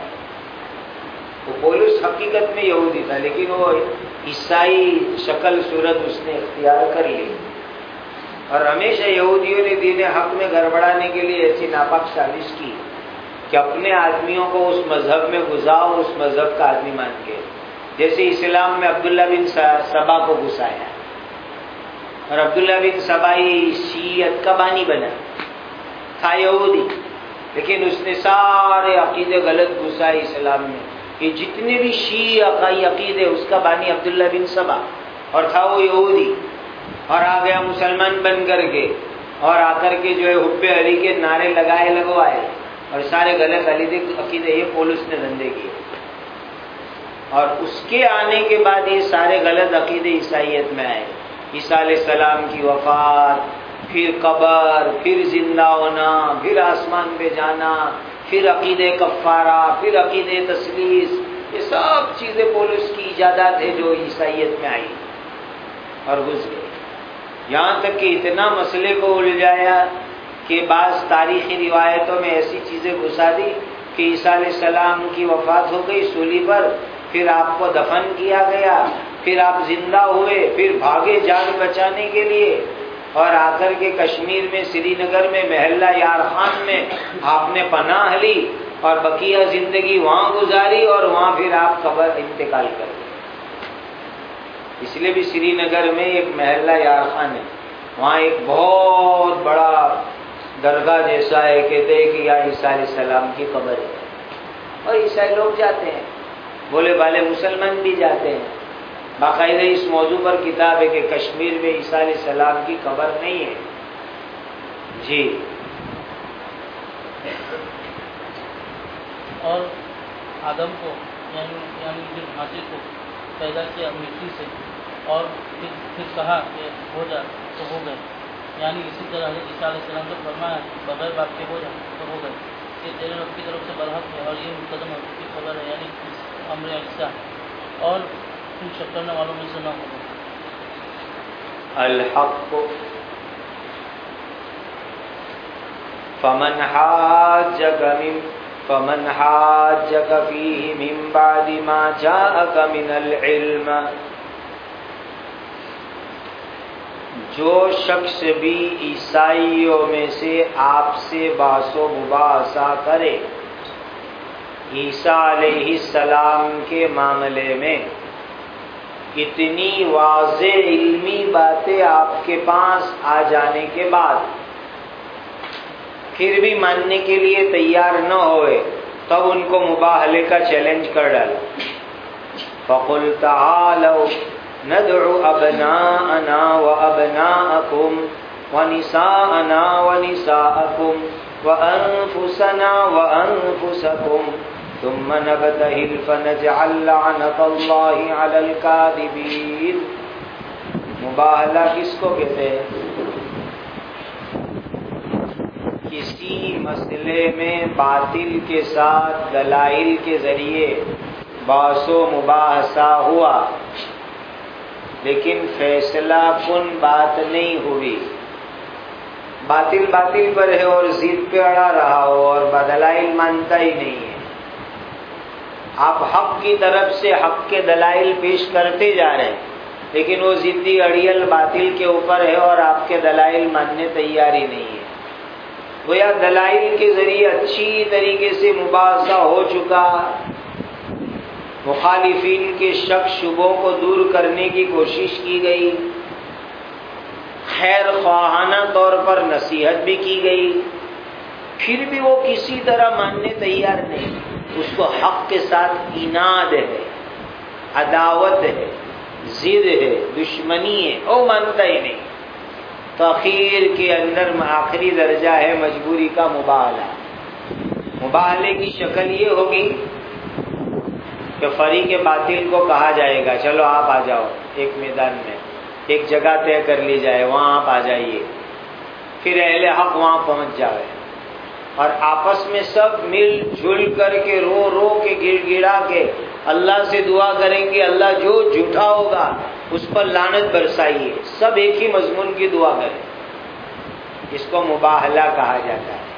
وہ پولس حقیقت میں یہودی تھا لیکن وہ عیسائی شکل صورت اس نے اختیار کر لی، اور ہمیشہ یہودیوں نے دین حق میں گڑبڑانے کے لیے ایسی ناپاک سازش کی کہ اپنے آدمیوں کو اس مذہب میں گھساؤ، اس مذہب کا آدمی مان کے. جیسے اسلام میں عبداللہ بن سبا کو گھسایا، اور عبداللہ بن سبائی شیعت کا بانی بنا، تھا یہودی لیکن اس نے سارے عقیدے غلط گھسائے اسلام میں کہ جتنے بھی شیعہ عقیدے اس کا بانی عبداللہ بن سبا، اور تھا وہ یہودی، اور آ گیا مسلمان بن کر کے، اور آ کر کے جو ہے حب علی کے نعرے لگوائے اور سارے غلط عقیدے یہ پولس نے دھندے کیے. اور اس کے آنے کے بعد یہ سارے غلط عقیدے عیسائیت میں آئے. عیسیٰ علیہ السلام کی وفات، پھر قبر، پھر زندہ ہونا، پھر آسمان پہ جانا، پھر عقیدے کفارہ، پھر عقیدے تثلیث، یہ سب چیزیں پولس کی ایجادات ہیں جو عیسائیت میں آئی اور گھس گئی. یہاں تک کہ اتنا مسئلے کو الجھایا کہ بعض تاریخی روایتوں میں ایسی چیزیں گھسا دی کہ عیسیٰ علیہ السلام کی وفات ہو گئی سولی پر، پھر آپ کو دفن کیا گیا، پھر آپ زندہ ہوئے، پھر بھاگے جان بچانے کے لیے، اور آ کر کے کشمیر میں سری نگر میں محلہ یار خان میں آپ نے پناہ لی اور بقیہ زندگی وہاں گزاری، اور وہاں پھر آپ قبر انتقال کر گئے. اس لیے بھی سری نگر میں ایک محلہ یار خان ہے، وہاں ایک بہت بڑا درگاہ جیسا ہے، کہتے ہیں کہ یہاں عیسیٰ علیہ السلام کی قبر ہے، اور عیسائی لوگ جاتے ہیں، بولے بالے مسلمان بھی جاتے ہیں. باقاعدہ اس موضوع پر کتاب ہے کہ کشمیر میں عیسیٰ علیہ السلام کی قبر نہیں ہے. جی. اور آدم کو یعنی جن ہاتھی کو پیدا کیا مٹی سے، اور پھر کہا کہ ہو جا تو ہو گئے، یعنی اسی طرح حضرت عیسیٰ علیہ السلام سے فرمایا بغیر باپ کے ہو جا تو ہو گئے. یہ تیرے رب کی طرف سے برحق ہے اور یہ مقدم کی خبر ہے، یعنی امر عیسیٰ، اور تم شک کرنے والوں میں سے نہ ہوگا. الحق فمن حاجك فيه من بعد ما جاءك من العلم، جو شخص بھی عیسائیوں میں سے آپ سے بحث و مباحثہ کرے عیسیٰ علیہ السلام کے معاملے میں، اتنی واضح علمی باتیں آپ کے پاس آ جانے کے بعد پھر بھی ماننے کے لیے تیار نہ ہوئے، تب ان کو مباہلے کا چیلنج کر ڈالا۔ فَقُلْ تَعَالَوْا نَدْعُ أَبْنَاءَنَا وَأَبْنَاءَكُمْ وَنِسَاءَنَا وَنِسَاءَكُمْ وَأَنفُسَنَا وَأَنفُسَكُمْ ثُمَّ نَبْتَهِلْ فَنَجْعَلْ لَعْنَةَ اللَّهِ عَلَى الْكَاذِبِينَ۔ مباہلہ کس کو کہتے ہیں؟ کسی مسئلے میں باطل کے ساتھ دلائل کے ذریعے بحث و مباحثہ ہوا، لیکن فیصلہ کن بات نہیں ہوئی، باطل پر ہے اور ضد پہ اڑا رہا ہو اور بدلائل مانتا ہی نہیں ہے۔ آپ حق کی طرف سے حق کے دلائل پیش کرتے جا رہے ہیں، لیکن وہ ضدی اڑیل باطل کے اوپر ہے اور آپ کے دلائل ماننے تیار ہی نہیں ہے۔ گویا دلائل کے ذریعے اچھی طریقے سے مباحثہ ہو چکا، مخالفین کے شک شبوں کو دور کرنے کی کوشش کی گئی، خیر خواہانہ طور پر نصیحت بھی کی گئی، پھر بھی وہ کسی طرح ماننے تیار نہیں۔ اس کو حق کے ساتھ عناد ہے، عداوت ہے، ضد ہے، دشمنی ہے، وہ مانتا ہی نہیں۔ تو آخر کے اندر آخری درجہ ہے مجبوری کا مباہلہ۔ مباہلے کی شکل یہ ہوگی کہ فریق باطل کو کہا جائے گا چلو آپ آ جاؤ، ایک میدان میں ایک جگہ طے کر لی جائے، وہاں آپ آ جائیے، پھر اہل حق وہاں پہنچ جائے اور آپس میں سب مل جل کر کے رو رو کے گڑ گڑا کے اللہ سے دعا کریں گے اللہ جو جھوٹا ہوگا اس پر لعنت برسائیے، سب ایک ہی مضمون کی دعا کریں۔ اس کو مباہلہ کہا جاتا ہے۔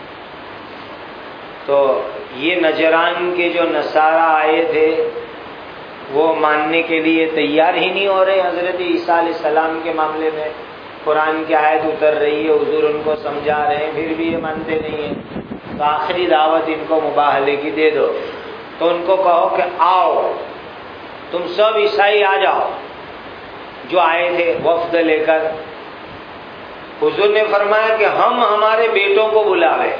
تو یہ نجران کے جو نصارہ آئے تھے وہ ماننے کے لیے تیار ہی نہیں ہو رہے حضرت عیسیٰ علیہ السلام کے معاملے میں۔ قرآن کی آیت اتر رہی ہے، حضور ان کو سمجھا رہے ہیں، پھر بھی یہ مانتے نہیں ہیں۔ تو آخری دعوت ان کو مباہلے کی دے دو، تو ان کو کہو کہ آؤ تم سب عیسائی آ جاؤ جو آئے تھے وفد لے کر۔ حضور نے فرمایا کہ ہم ہمارے بیٹوں کو بلاوے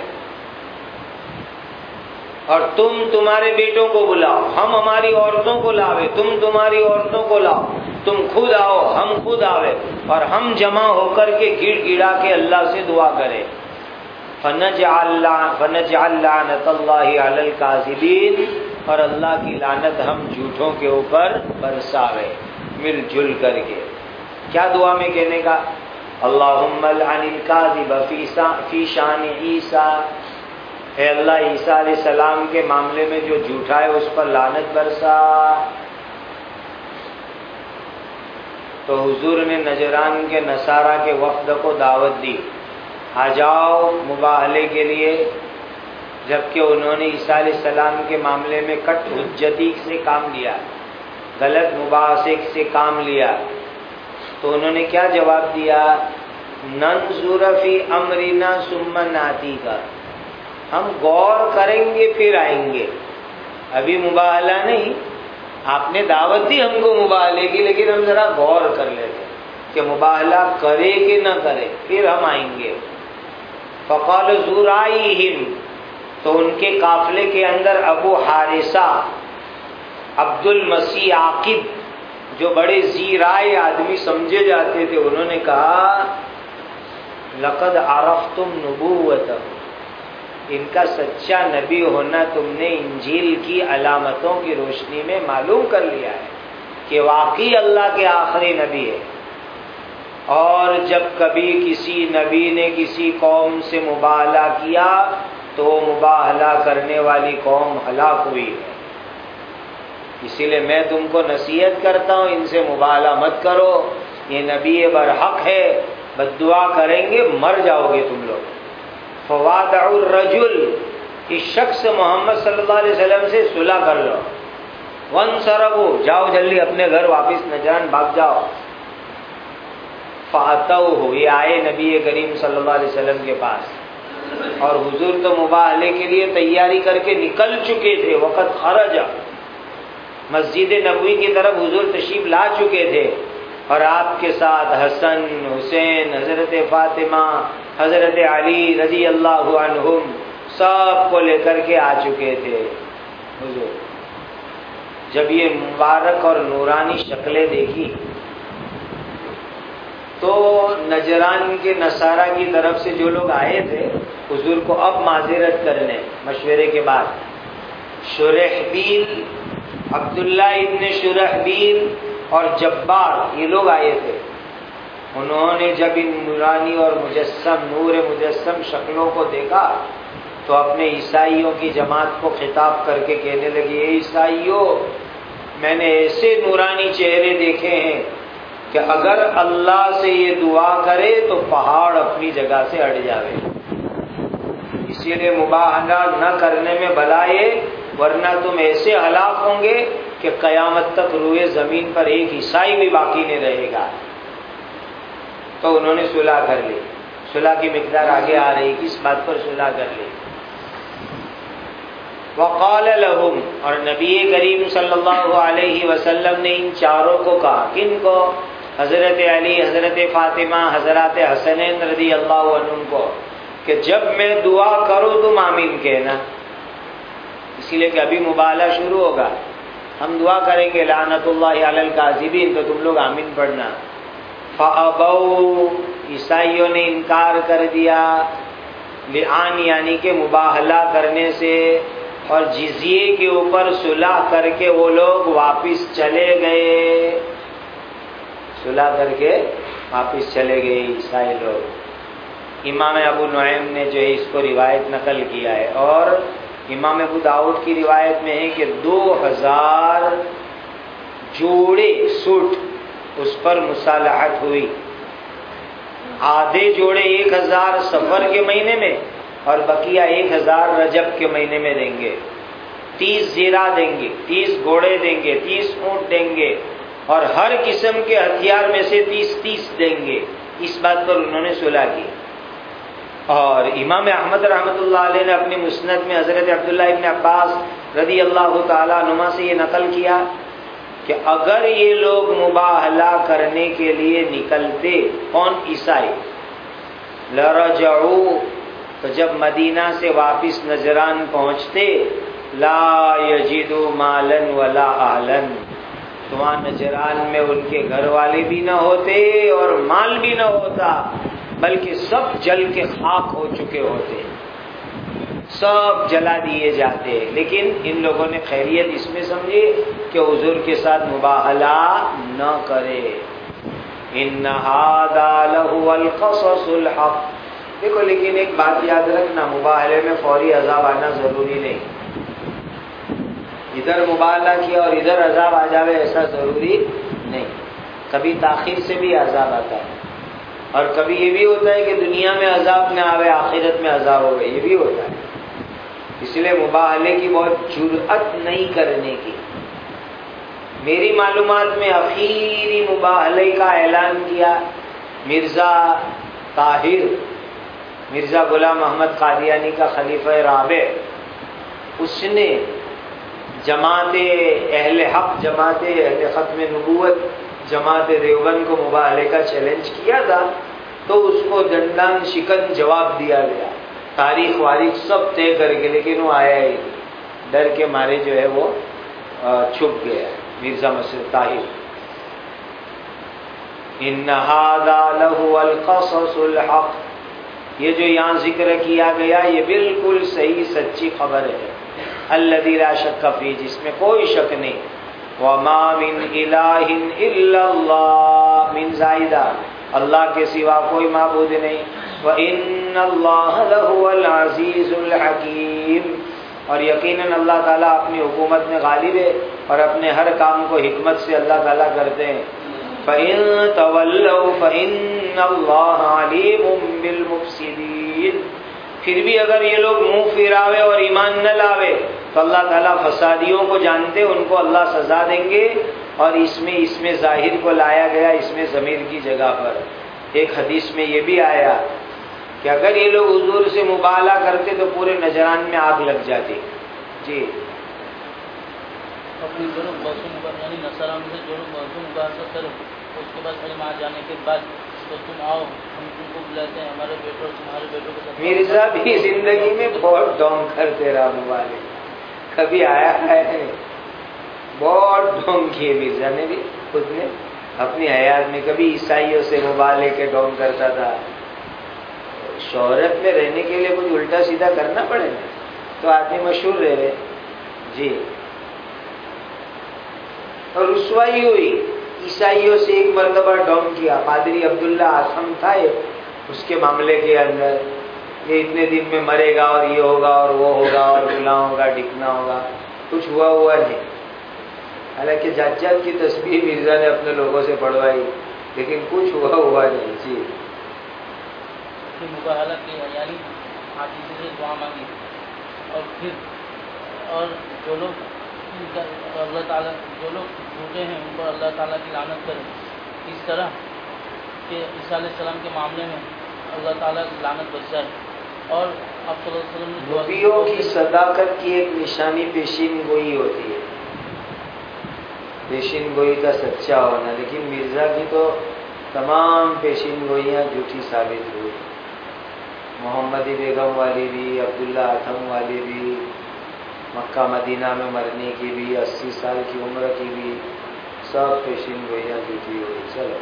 اور تم تمہارے بیٹوں کو بلاؤ، ہم ہماری عورتوں کو لاوے، تم تمہاری عورتوں کو لاؤ، تم خود آؤ ہم خود آوے، اور ہم جمع ہو کر کے گڑ گڑا کے اللہ سے دعا کریں۔ فنجعل لعنت اللہ علی الکاذبین، اور اللہ کی لعنت ہم جھوٹوں کے اوپر برساوے مل جل کر کے۔ کیا دعا میں کہنے کا؟ اللہم لعن الکاذب فی شان عیسیٰ، اے اللہ عیسیٰ علیہ السلام کے معاملے میں جو جھوٹا ہے اس پر لعنت برسا۔ تو حضور نے نجران کے نصارہ کے وفد کو دعوت دی، آ جاؤ مباہلے کے لیے، جبکہ انہوں نے عیسیٰ علیہ السلام کے معاملے میں کٹ حجتی سے کام لیا، غلط مباحثے سے کام لیا۔ تو انہوں نے کیا جواب دیا؟ ننظر فی امرنا ثم ناتیک، ہم غور کریں گے پھر آئیں گے، ابھی مباہلہ نہیں۔ آپ نے دعوت دی ہم کو مباہلے کی، لیکن ہم ذرا غور کر لیتے کہ مباہلہ کرے کہ نہ کرے، پھر ہم آئیں گے۔ فقال ذرائیہم، تو ان کے قافلے کے اندر ابو حارثہ، عبد المسیح عاقب، جو بڑے ذی رائے آدمی سمجھے جاتے تھے، انہوں نے کہا لقد عرفتم نبوتہ، ان کا سچا نبی ہونا تم نے انجیل کی علامتوں کی روشنی میں معلوم کر لیا ہے کہ واقعی اللہ کے آخری نبی ہے، اور جب کبھی کسی نبی نے کسی قوم سے مباہلہ کیا تو مباہلہ کرنے والی قوم ہلاک ہوئی ہے۔ اسی لیے میں تم کو نصیحت کرتا ہوں ان سے مباہلہ مت کرو، یہ نبی برحق ہے، بد دعا کریں گے مر جاؤ گے تم لوگ۔ فوادع الرجل، اس شخص محمد صلی اللہ علیہ وسلم سے صلح کر لو، وانصرفوا، جاؤ جلدی اپنے گھر واپس نجران بھاگ جاؤ۔ فاتوہ، یہ آئے نبی کریم صلی اللہ علیہ وسلم کے پاس، اور حضور تو مباہلے کے لیے تیاری کر کے نکل چکے تھے، وقت خرج، مسجد نبوی کی طرف حضور تشریف لا چکے تھے، اور آپ کے ساتھ حسن، حسین، حضرت فاطمہ، حضرت علی رضی اللہ عنہم سب کو لے کر کے آ چکے تھے حضور۔ جب یہ مبارک اور نورانی شکلیں دیکھی تو نجران کے نصارہ کی طرف سے جو لوگ آئے تھے حضور کو اب معذرت کرنے مشورے کے بعد، شرحبیل، عبداللہ ابن شرحبیل اور جبار، یہ لوگ آئے تھے۔ انہوں نے جب ان نورانی اور مجسم، نور مجسم شکلوں کو دیکھا تو اپنے عیسائیوں کی جماعت کو خطاب کر کے کہنے لگے، اے عیسائیوں، میں نے ایسے نورانی چہرے دیکھے ہیں کہ اگر اللہ سے یہ دعا کرے تو پہاڑ اپنی جگہ سے ہٹ جاوے، اسی لیے مباہلہ نہ کرنے میں بھلائی، ورنہ تم ایسے ہلاک ہوں گے کہ قیامت تک روئے زمین پر ایک عیسائی بھی باقی نہیں رہے گا۔ تو انہوں نے صلح کر لی، صلح کی مقدار آگے آ رہی، کس بات پر صلح کر لی؟ وقال لهم، اور نبی کریم صلی اللہ علیہ وسلم نے ان چاروں کو کہا، کن کو؟ حضرت علی، حضرت فاطمہ، حضرات حسنین رضی اللہ عنہم کو، کہ جب میں دعا کروں تم آمین کہنا، اسی لیے کہ ابھی مباہلہ شروع ہوگا، ہم دعا کریں گے لعنت اللہ علی الکاذبین، تو تم لوگ آمین پڑھنا۔ فابوا، عیسائیوں نے انکار کر دیا، لعان یعنی کہ مباہلہ کرنے سے، اور جزیے کے اوپر صلح کر کے وہ لوگ واپس چلے گئے، صلح کر کے واپس چلے گئے عیسائی لوگ۔ امام ابو نعیم نے جو ہے اس کو روایت نقل کیا ہے، اور امام ابو داؤد کی روایت میں ہے کہ 2000 جوڑے سوٹ اس پر مصالحت ہوئی، آدھے جوڑے 1000 سفر کے مہینے میں، اور بقیہ 1000 رجب کے مہینے میں دیں گے، 30 زیرہ دیں گے، 30 گھوڑے دیں گے، 30 اونٹ دیں گے، اور ہر قسم کے ہتھیار میں سے 30 دیں گے۔ اس بات پر انہوں نے صلح کی۔ اور امام احمد رحمۃ اللہ علیہ نے اپنی مسند میں حضرت عبداللہ ابن عباس رضی اللہ تعالیٰ عنہما سے یہ نقل کیا کہ اگر یہ لوگ مباہلہ کرنے کے لیے نکلتے، کون؟ عیسائی، لرجعوا، تو جب مدینہ سے واپس نجران پہنچتے، لا یجدوا مالا ولا اہلا، تو وہاں نجران میں ان کے گھر والے بھی نہ ہوتے اور مال بھی نہ ہوتا، بلکہ سب جل کے خاک ہو چکے ہوتے، سب جلا دیے جاتے۔ لیکن ان لوگوں نے خیریت اس میں سمجھی کہ حضور کے ساتھ مباہلہ نہ کرے۔ ان ھذا لہو القصص الحق، دیکھو لیکن ایک بات یاد رکھنا، مباہلے میں فوری عذاب آنا ضروری نہیں، ادھر مباہلہ کیا اور ادھر عذاب آ جاوے ایسا ضروری نہیں، کبھی تاخیر سے بھی عذاب آتا ہے، اور کبھی یہ بھی ہوتا ہے کہ دنیا میں عذاب نہ آوے آخرت میں عذاب ہوئے، یہ بھی ہوتا ہے۔ اس لیے مباہلے کی بہت جرأت نہیں کرنے کی۔ میری معلومات میں اخیری مباہلے کا اعلان کیا مرزا طاہر، مرزا غلام محمد قادیانی کا خلیفہ رابع، اس نے جماعت اہل حق، جماعت اہل ختم نبوت، جماعت دیوبند کو مباہلے کا چیلنج کیا تھا، تو اس کو دندان شکن جواب دیا گیا، تاریخ واریخ سب طے کر کے، لیکن وہ آیا ہی نہیں، ڈر کے مارے جو ہے وہ چھپ گیا مرزا مسعود طاہر۔ ان ھذا لہو القصص الحق، یہ جو یہاں ذکر کیا گیا یہ بالکل صحیح سچی خبر ہے، الذی لا شک فیہ، جس میں کوئی شک نہیں۔ وما من الہ الا اللہ، من زائدہ، اللہ کے سوا کوئی معبود نہیں۔ وان اللہ لہو العزیز الحکیم، اور یقیناً اللہ تعالیٰ اپنی حکومت میں غالب ہے اور اپنے ہر کام کو حکمت سے اللہ تعالیٰ کرتے ہیں۔ فَإِن تَوَلَّوْا فَإِنَّ اللَّهَ عَلِيمٌ بِالْمُفْسِدِينَ، پھر بھی اگر یہ لوگ منہ پھراوے اور ایمان نہ لاوے تو اللہ تعالیٰ فسادیوں کو جانتے، ان کو اللہ سزا دیں گے۔ اور اس میں ظاہر کو لایا گیا، اس میں ضمیر کی جگہ پر۔ ایک حدیث میں یہ بھی آیا کہ اگر یہ لوگ حضور سے مبالغہ کرتے تو پورے نجران میں آگ لگ جاتی۔ جی اپنی جو لوگ بحث یعنی نصارہ میں سے جو لوگ بحث مباحثہ کرے اس کے بعد علم آ جانے کے بعد تو تم آؤ، ہم تم کو بلاتے ہیں، ہمارے بیٹوں اور تمہارے بیٹوں کے ساتھ۔ مرزا بھی زندگی میں بہت ڈونگ کرتے رہا مبالغ، کبھی آیا ہے بہت ڈونگ کیے مرزا نے بھی، خود نے اپنی حیات میں کبھی عیسائیوں سے مبالغے کے ڈونگ کرتا تھا۔ شہرت میں رہنے کے لیے کچھ الٹا سیدھا کرنا پڑے نا تو آدمی مشہور رہے۔ جی اور رسوائی ہوئی، عیسائیوں سے ایک مرتبہ ڈونگ کیا، پادری عبداللہ آسم تھا اس کے معاملے کے اندر، یہ اتنے دن میں مرے گا اور یہ ہوگا اور وہ ہوگا اور فلاں ہوگا ڈھکنا ہوگا، کچھ ہوا نہیں۔ حالانکہ جات جات کی تسبیح مرزا نے اپنے لوگوں سے پڑھوائی لیکن کچھ ہوا نہیں۔ جی مباہلہ کی یعنی عاجزی سے دعا مانگی، اور پھر اور جو لوگ اللہ تعالیٰ جو لوگ جھوٹے ہیں ان پر اللہ تعالیٰ کی لعنت کرے، اس طرح کہ عیسیٰ علیہ السلام کے معاملے میں اللہ تعالیٰ کی لعنت بچ جائے۔ اور آپ صلی اللہ علیہ وسلم نے نبیوں کی صداقت کی ایک نشانی پیشین گوئی ہوتی ہے، پیشین گوئی کا سچا ہونا، لیکن مرزا کی تو تمام پیشین گوئیاں جھوٹی ثابت ہوئی، محمدی بیگم والی بھی، عبداللہ آتم والی بھی، مکہ مدینہ میں مرنے کی بھی، 80 سال کی عمر کی بھی، سب پیشین گوئیاں جھوٹی ہوئی۔ چلو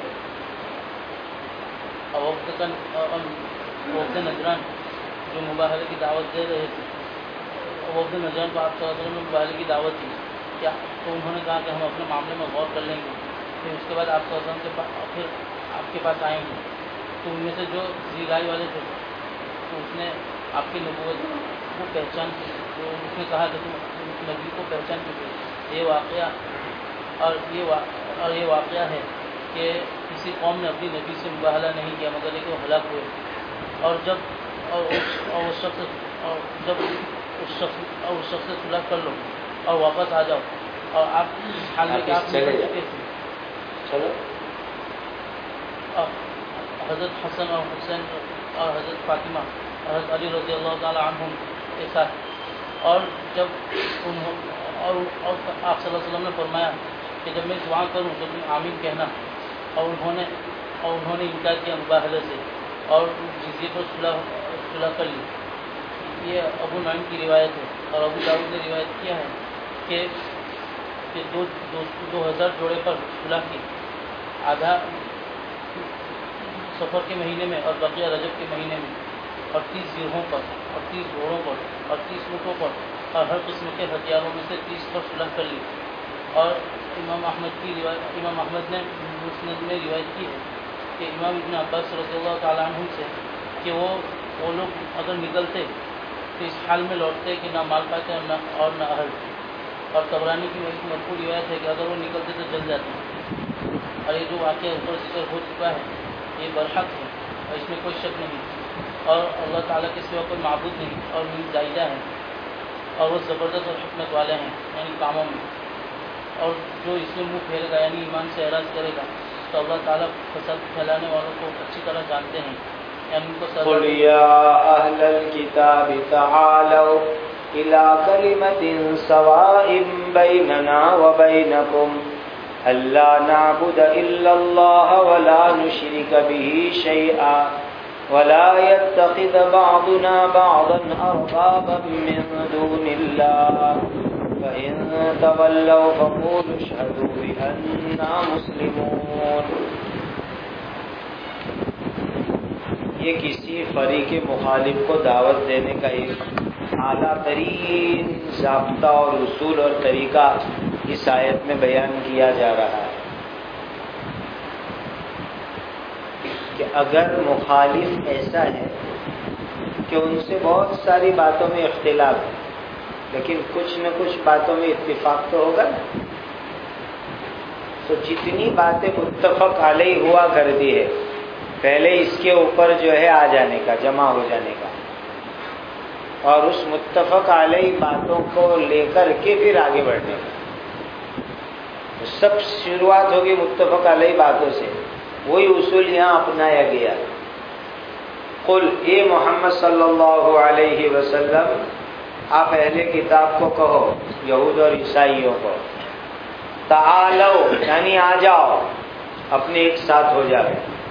وفد نجران جو مباہلے کی دعوت دے رہے تھے، وفد نجران کو آپ صلی اللہ علیہ وسلم نے مباہلے کی دعوت دی کیا، تو انہوں نے کہا کہ ہم اپنے معاملے میں غور کر لیں گے، پھر اس کے بعد آپ صلی اللہ علیہ وسلم پھر آپ کے پاس آئیں گے۔ تو ان میں سے جو ذیلائی والے تھے تو اس نے آپ کی نبوت کو پہچان کی، تو اس نے کہا کہ تم نبی کو پہچان کیجیے۔ یہ واقعہ ہے کہ کسی قوم نے اپنی نبی سے مباہلہ نہیں کیا مگر کہ وہ ہلاک ہوئے، اور جب اس شخص سے صلح کر لو اور واپس آ جاؤ، اور آپ اس حال میں کہ آپ نکل چکے تھے۔ چلو حضرت حسن اور حسین اور حضرت فاطمہ اور حضرت علی رضی اللہ تعالی عنہم کے ساتھ، اور جب اور آپ صلی اللہ علیہ وسلم نے فرمایا کہ جب میں دعا کروں تو تم آمین کہنا، اور انہوں نے انکار کیا مباہلے سے اور جزیے پر صلح کر لی۔ یہ ابو نعیم کی روایت ہے، اور ابو داؤد نے روایت کیا ہے کہ 2000 جوڑے پر صلح کی، آدھا سفر کے مہینے میں اور بقیہ رجب کے مہینے میں، اور 30 گروہوں پر اور 30 گھوڑوں پر اور 30 اونٹوں پر اور ہر قسم کے ہتھیاروں میں سے 30 پر صلح کر لی۔ اور امام احمد نے مسند میں روایت کی ہے کہ امام ابن عباس رضی اللہ تعالیٰ عنہ سے کہ وہ لوگ اگر نکلتے تو اس حال میں لوٹتے کہ نہ مال پاتے اور نہ اہل، اور طبرانی کی ایک مرفوع روایت ہے کہ اگر وہ نکلتے تو جل جاتے۔ اور یہ جو واقعہ اوپر ذکر ہو چکا ہے یہ برحق ہے اور اس میں کوئی شک نہیں، اور اللہ تعالیٰ کے سوا کوئی معبود نہیں، اور نیز جائزہ ہے، اور وہ زبردست اور حکمت والے ہیں یعنی کاموں میں، اور جو اس میں منہ پھیرے گا یعنی ایمان سے اعراض کرے گا تو اللہ تعالیٰ فساد پھیلانے والوں کو اچھی طرح جانتے ہیں، یعنی ان کو قل یا اہل الکتاب تعالوا الى کلمۃ سواء بیننا وبینکم الا نعبد الا اللہ ولا نشرک به شیئا ولا يتخذ بعضنا بعضا اربابا من دون اللہ فإن تولوا فقولوا اشهدوا بأننا مسلمون۔ یہ کسی فریق مخالف کو دعوت دینے کا ایک اعلیٰ ترین ضابطہ اور اصول اور طریقہ اس آیت میں بیان کیا جا رہا ہے کہ اگر مخالف ایسا ہے کہ ان سے بہت ساری باتوں میں اختلاف ہے لیکن کچھ نہ کچھ باتوں میں اتفاق تو ہوگا نا، تو جتنی باتیں متفق علیہ ہوا کرتی ہے پہلے اس کے اوپر جو ہے آ جانے کا، جمع ہو جانے کا، اور اس متفق علیہ باتوں کو لے کر کے پھر آگے بڑھنے کا. سب شروعات ہوگی متفق علیہ باتوں سے. وہی اصول یہاں اپنایا گیا. قل اے محمد صلی اللہ علیہ وسلم آپ اہل کتاب کو کہو، یہود اور عیسائیوں کو، تعالو یعنی آ جاؤ، اپنے ایک ساتھ ہو جائے،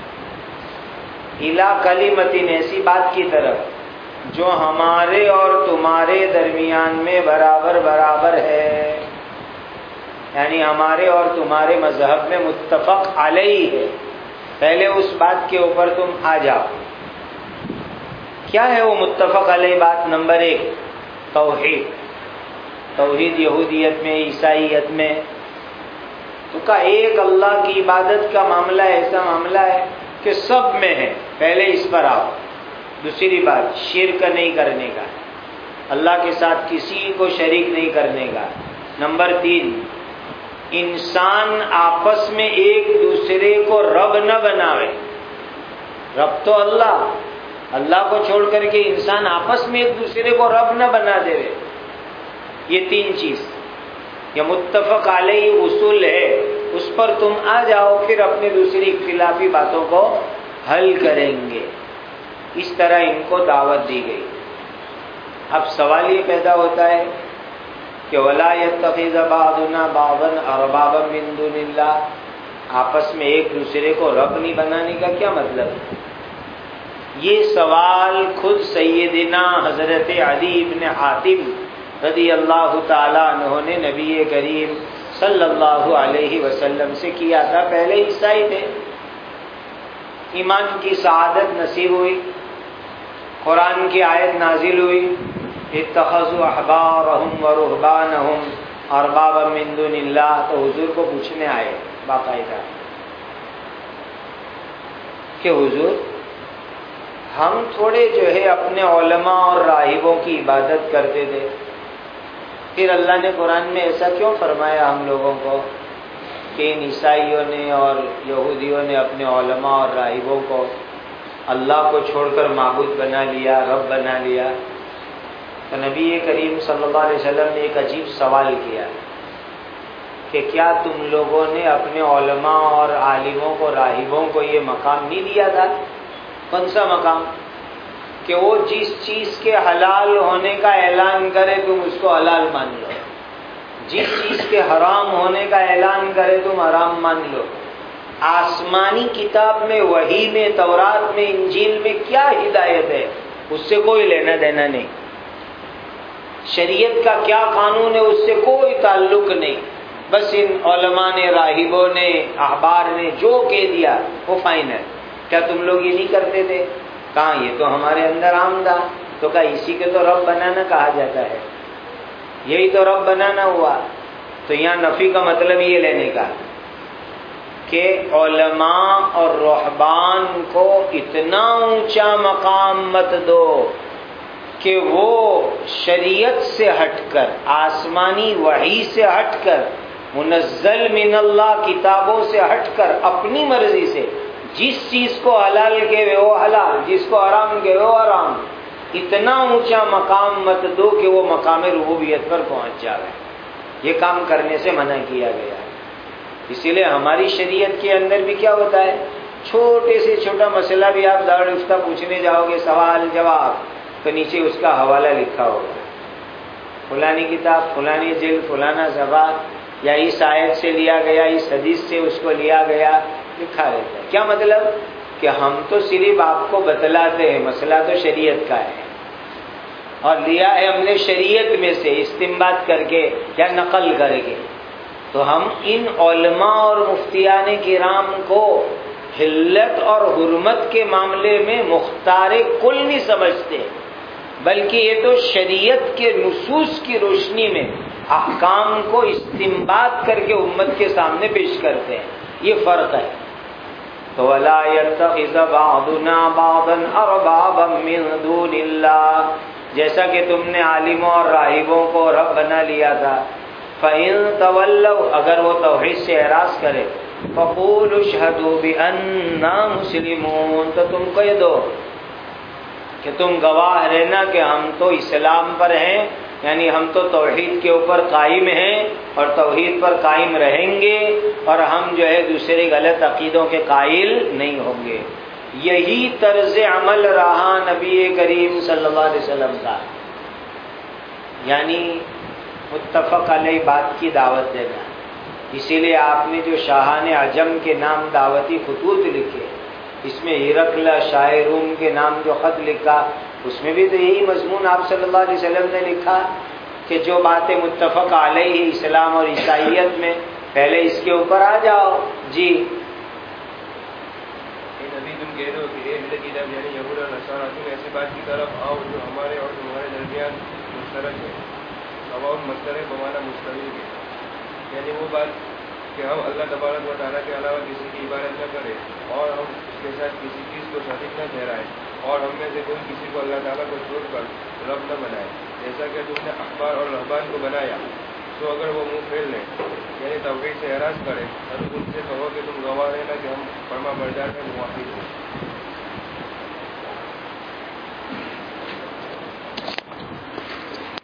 الی کلمتین ایسی بات کی طرف جو ہمارے اور تمہارے درمیان میں برابر برابر ہے، یعنی ہمارے اور تمہارے مذہب میں متفق علیہ ہے. پہلے اس بات کے اوپر تم آ جاؤ. کیا ہے وہ متفق علیہ بات؟ نمبر 1 توحید. توحید یہودیت میں، عیسائیت میں تو کا ایک اللہ کی عبادت کا معاملہ ایسا معاملہ ہے کہ سب میں ہے. پہلے اس پر آؤ. دوسری بات شرک نہیں کرنے کا، اللہ کے ساتھ کسی کو شریک نہیں کرنے کا. نمبر 3 انسان آپس میں ایک دوسرے کو رب نہ بناوے. رب تو اللہ کو چھوڑ کر کے انسان آپس میں ایک دوسرے کو رب نہ بنا دے. یہ 3 چیز یہ متفق علیہ اصول ہے. اس پر تم آ جاؤ، پھر اپنے دوسری اختلافی باتوں کو حل کریں گے. اس طرح ان کو دعوت دی گئی. اب سوال یہ پیدا ہوتا ہے کہ وَلَا يَتَّخِذَ بَعْضُنَا بَعْضًا أَرْبَابًا مِّن دُونِ اللَّهِ، آپس میں ایک دوسرے کو رب نہیں بنانے کا کیا مطلب ہے؟ یہ سوال خود سیدنا حضرت عدی بن حاتم رضی اللہ تعالی عنہ نے نبی کریم صلی اللہ علیہ وسلم سے کیا تھا. پہلے عیسائی تھے، ایمان کی سعادت نصیب ہوئی، قرآن کی آیت نازل ہوئی، اتخذوا احبارهم ورهبانهم اربابا من دون اللہ. تو حضور کو پوچھنے آئے باقاعدہ کہ حضور ہم تھوڑے جو ہے اپنے علماء اور راہبوں کی عبادت کرتے تھے، پھر اللہ نے قرآن میں ایسا کیوں فرمایا ہم لوگوں کو کہ ان عیسائیوں نے اور یہودیوں نے اپنے علماء اور راہبوں کو اللہ کو چھوڑ کر معبود بنا لیا، رب بنا لیا؟ تو نبی کریم صلی اللہ علیہ وسلم نے ایک عجیب سوال کیا کہ کیا تم لوگوں نے اپنے علماء اور عالموں کو، راہبوں کو یہ مقام نہیں دیا تھا؟ کون سا مقام؟ کہ وہ جس چیز کے حلال ہونے کا اعلان کرے تم اس کو حلال مان لو، جس چیز کے حرام ہونے کا اعلان کرے تم حرام مان لو. آسمانی کتاب میں، وحی میں، تورات میں، انجیل میں کیا ہدایت ہے اس سے کوئی لینا دینا نہیں. شریعت کا کیا قانون ہے اس سے کوئی تعلق نہیں. بس ان علماء نے، راہبوں نے، احبار نے جو کہہ دیا وہ فائنل. کیا تم لوگ یہ نہیں کرتے تھے؟ کہاں یہ تو ہمارے اندر عامدہ. تو کہا اسی کے تو رب بنانا کہا جاتا ہے، یہی تو رب بنانا ہوا. تو یہاں نفی کا مطلب یہ لینے کا کہ علماء اور رہبان کو اتنا اونچا مقام مت دو کہ وہ شریعت سے ہٹ کر، آسمانی وحی سے ہٹ کر، منزل من اللہ کتابوں سے ہٹ کر اپنی مرضی سے جس چیز کو حلال کہے وہ حلال، جس کو حرام کہے وہ حرام. اتنا اونچا مقام مت دو کہ وہ مقام ربوبیت پر پہنچ جائے. یہ کام کرنے سے منع کیا گیا. اسی لیے ہماری شریعت کے اندر بھی کیا ہوتا ہے، چھوٹے سے چھوٹا مسئلہ بھی آپ دارالفتہ پوچھنے جاؤ گے، سوال جواب، تو نیچے اس کا حوالہ لکھا ہوگا، فلانی کتاب، فلانی جلد، فلانا زبان، یا اس آیت سے لیا گیا، اس حدیث سے اس کو لیا گیا، لکھا رہتا ہے. کیا مطلب؟ کہ ہم تو صرف آپ کو بتلاتے ہیں، مسئلہ تو شریعت کا ہے اور لیا ہے ہم نے شریعت میں سے استنباط کر کے یا نقل کر کے. تو ہم ان علماء اور مفتیان کرام کو حلت اور حرمت کے معاملے میں مختار کل نہیں سمجھتے، بلکہ یہ تو شریعت کے نصوص کی روشنی میں احکام کو استنباط کر کے امت کے سامنے پیش کرتے ہیں. یہ فرق ہے. تو وَلَا يَتَّخِذَ بَعْضُنَا بَعْضًا أَرْبَابًا مِّن دُونِ اللَّهِ، جیسا کہ تم نے عالموں اور راہبوں کو رب بنا لیا تھا. فَإِن تَوَلَّوْا، اگر وہ توحید سے اعراض کرے، فَقُولُوا اشْهَدُوا بِأَنَّا مُسْلِمُونَ، تو تم کہہ دو کہ تم گواہ رہنا کہ ہم تو اسلام پر ہیں، یعنی ہم تو توحید کے اوپر قائم ہیں اور توحید پر قائم رہیں گے، اور ہم جو ہے دوسرے غلط عقیدوں کے قائل نہیں ہوں گے۔ یہی طرز عمل رہا نبی کریم صلی اللہ علیہ وسلم کا، یعنی متفق علیہ بات کی دعوت دینا۔ اسی لیے آپ نے جو شاہان عجم کے نام دعوتی خطوط لکھے، اس میں ہرقل شاہ روم کے نام جو خط لکھا، اس میں بھی تو یہی مضمون آپ صلی اللہ علیہ وسلم نے لکھا کہ جو باتیں متفق علیہ اسلام اور عیسائیت میں، پہلے اس کے اوپر آ جاؤ۔ جی نبی تم کہہ رہے ہو کہ اہل کتاب یعنی یہود اور نصارہ، تم ایسی بات کی طرف آؤ جو ہمارے اور تمہارے درمیان مشترک ہے۔ سواء مشترک بمانا مستوی ہے، یعنی وہ بات کہ ہم اللہ تبارک و تعالیٰ کے علاوہ کسی کی عبادت نہ کریں اور ہم اس کے ساتھ کسی چیز کو شریک نہ ٹھہرائیں، اور ہم میں سے کوئی کسی کو اللہ تعالیٰ کو چھوڑ کر رب نہ بنائے، جیسا کہ تم نے احبار اور رہبان کو بنایا۔ تو اگر وہ منہ پھیر لیں یعنی توحید سے اعراض کریں، تو ان سے کہو کہ تم گواہ رہنا کہ ہم فرما بردار میں موافق ہیں۔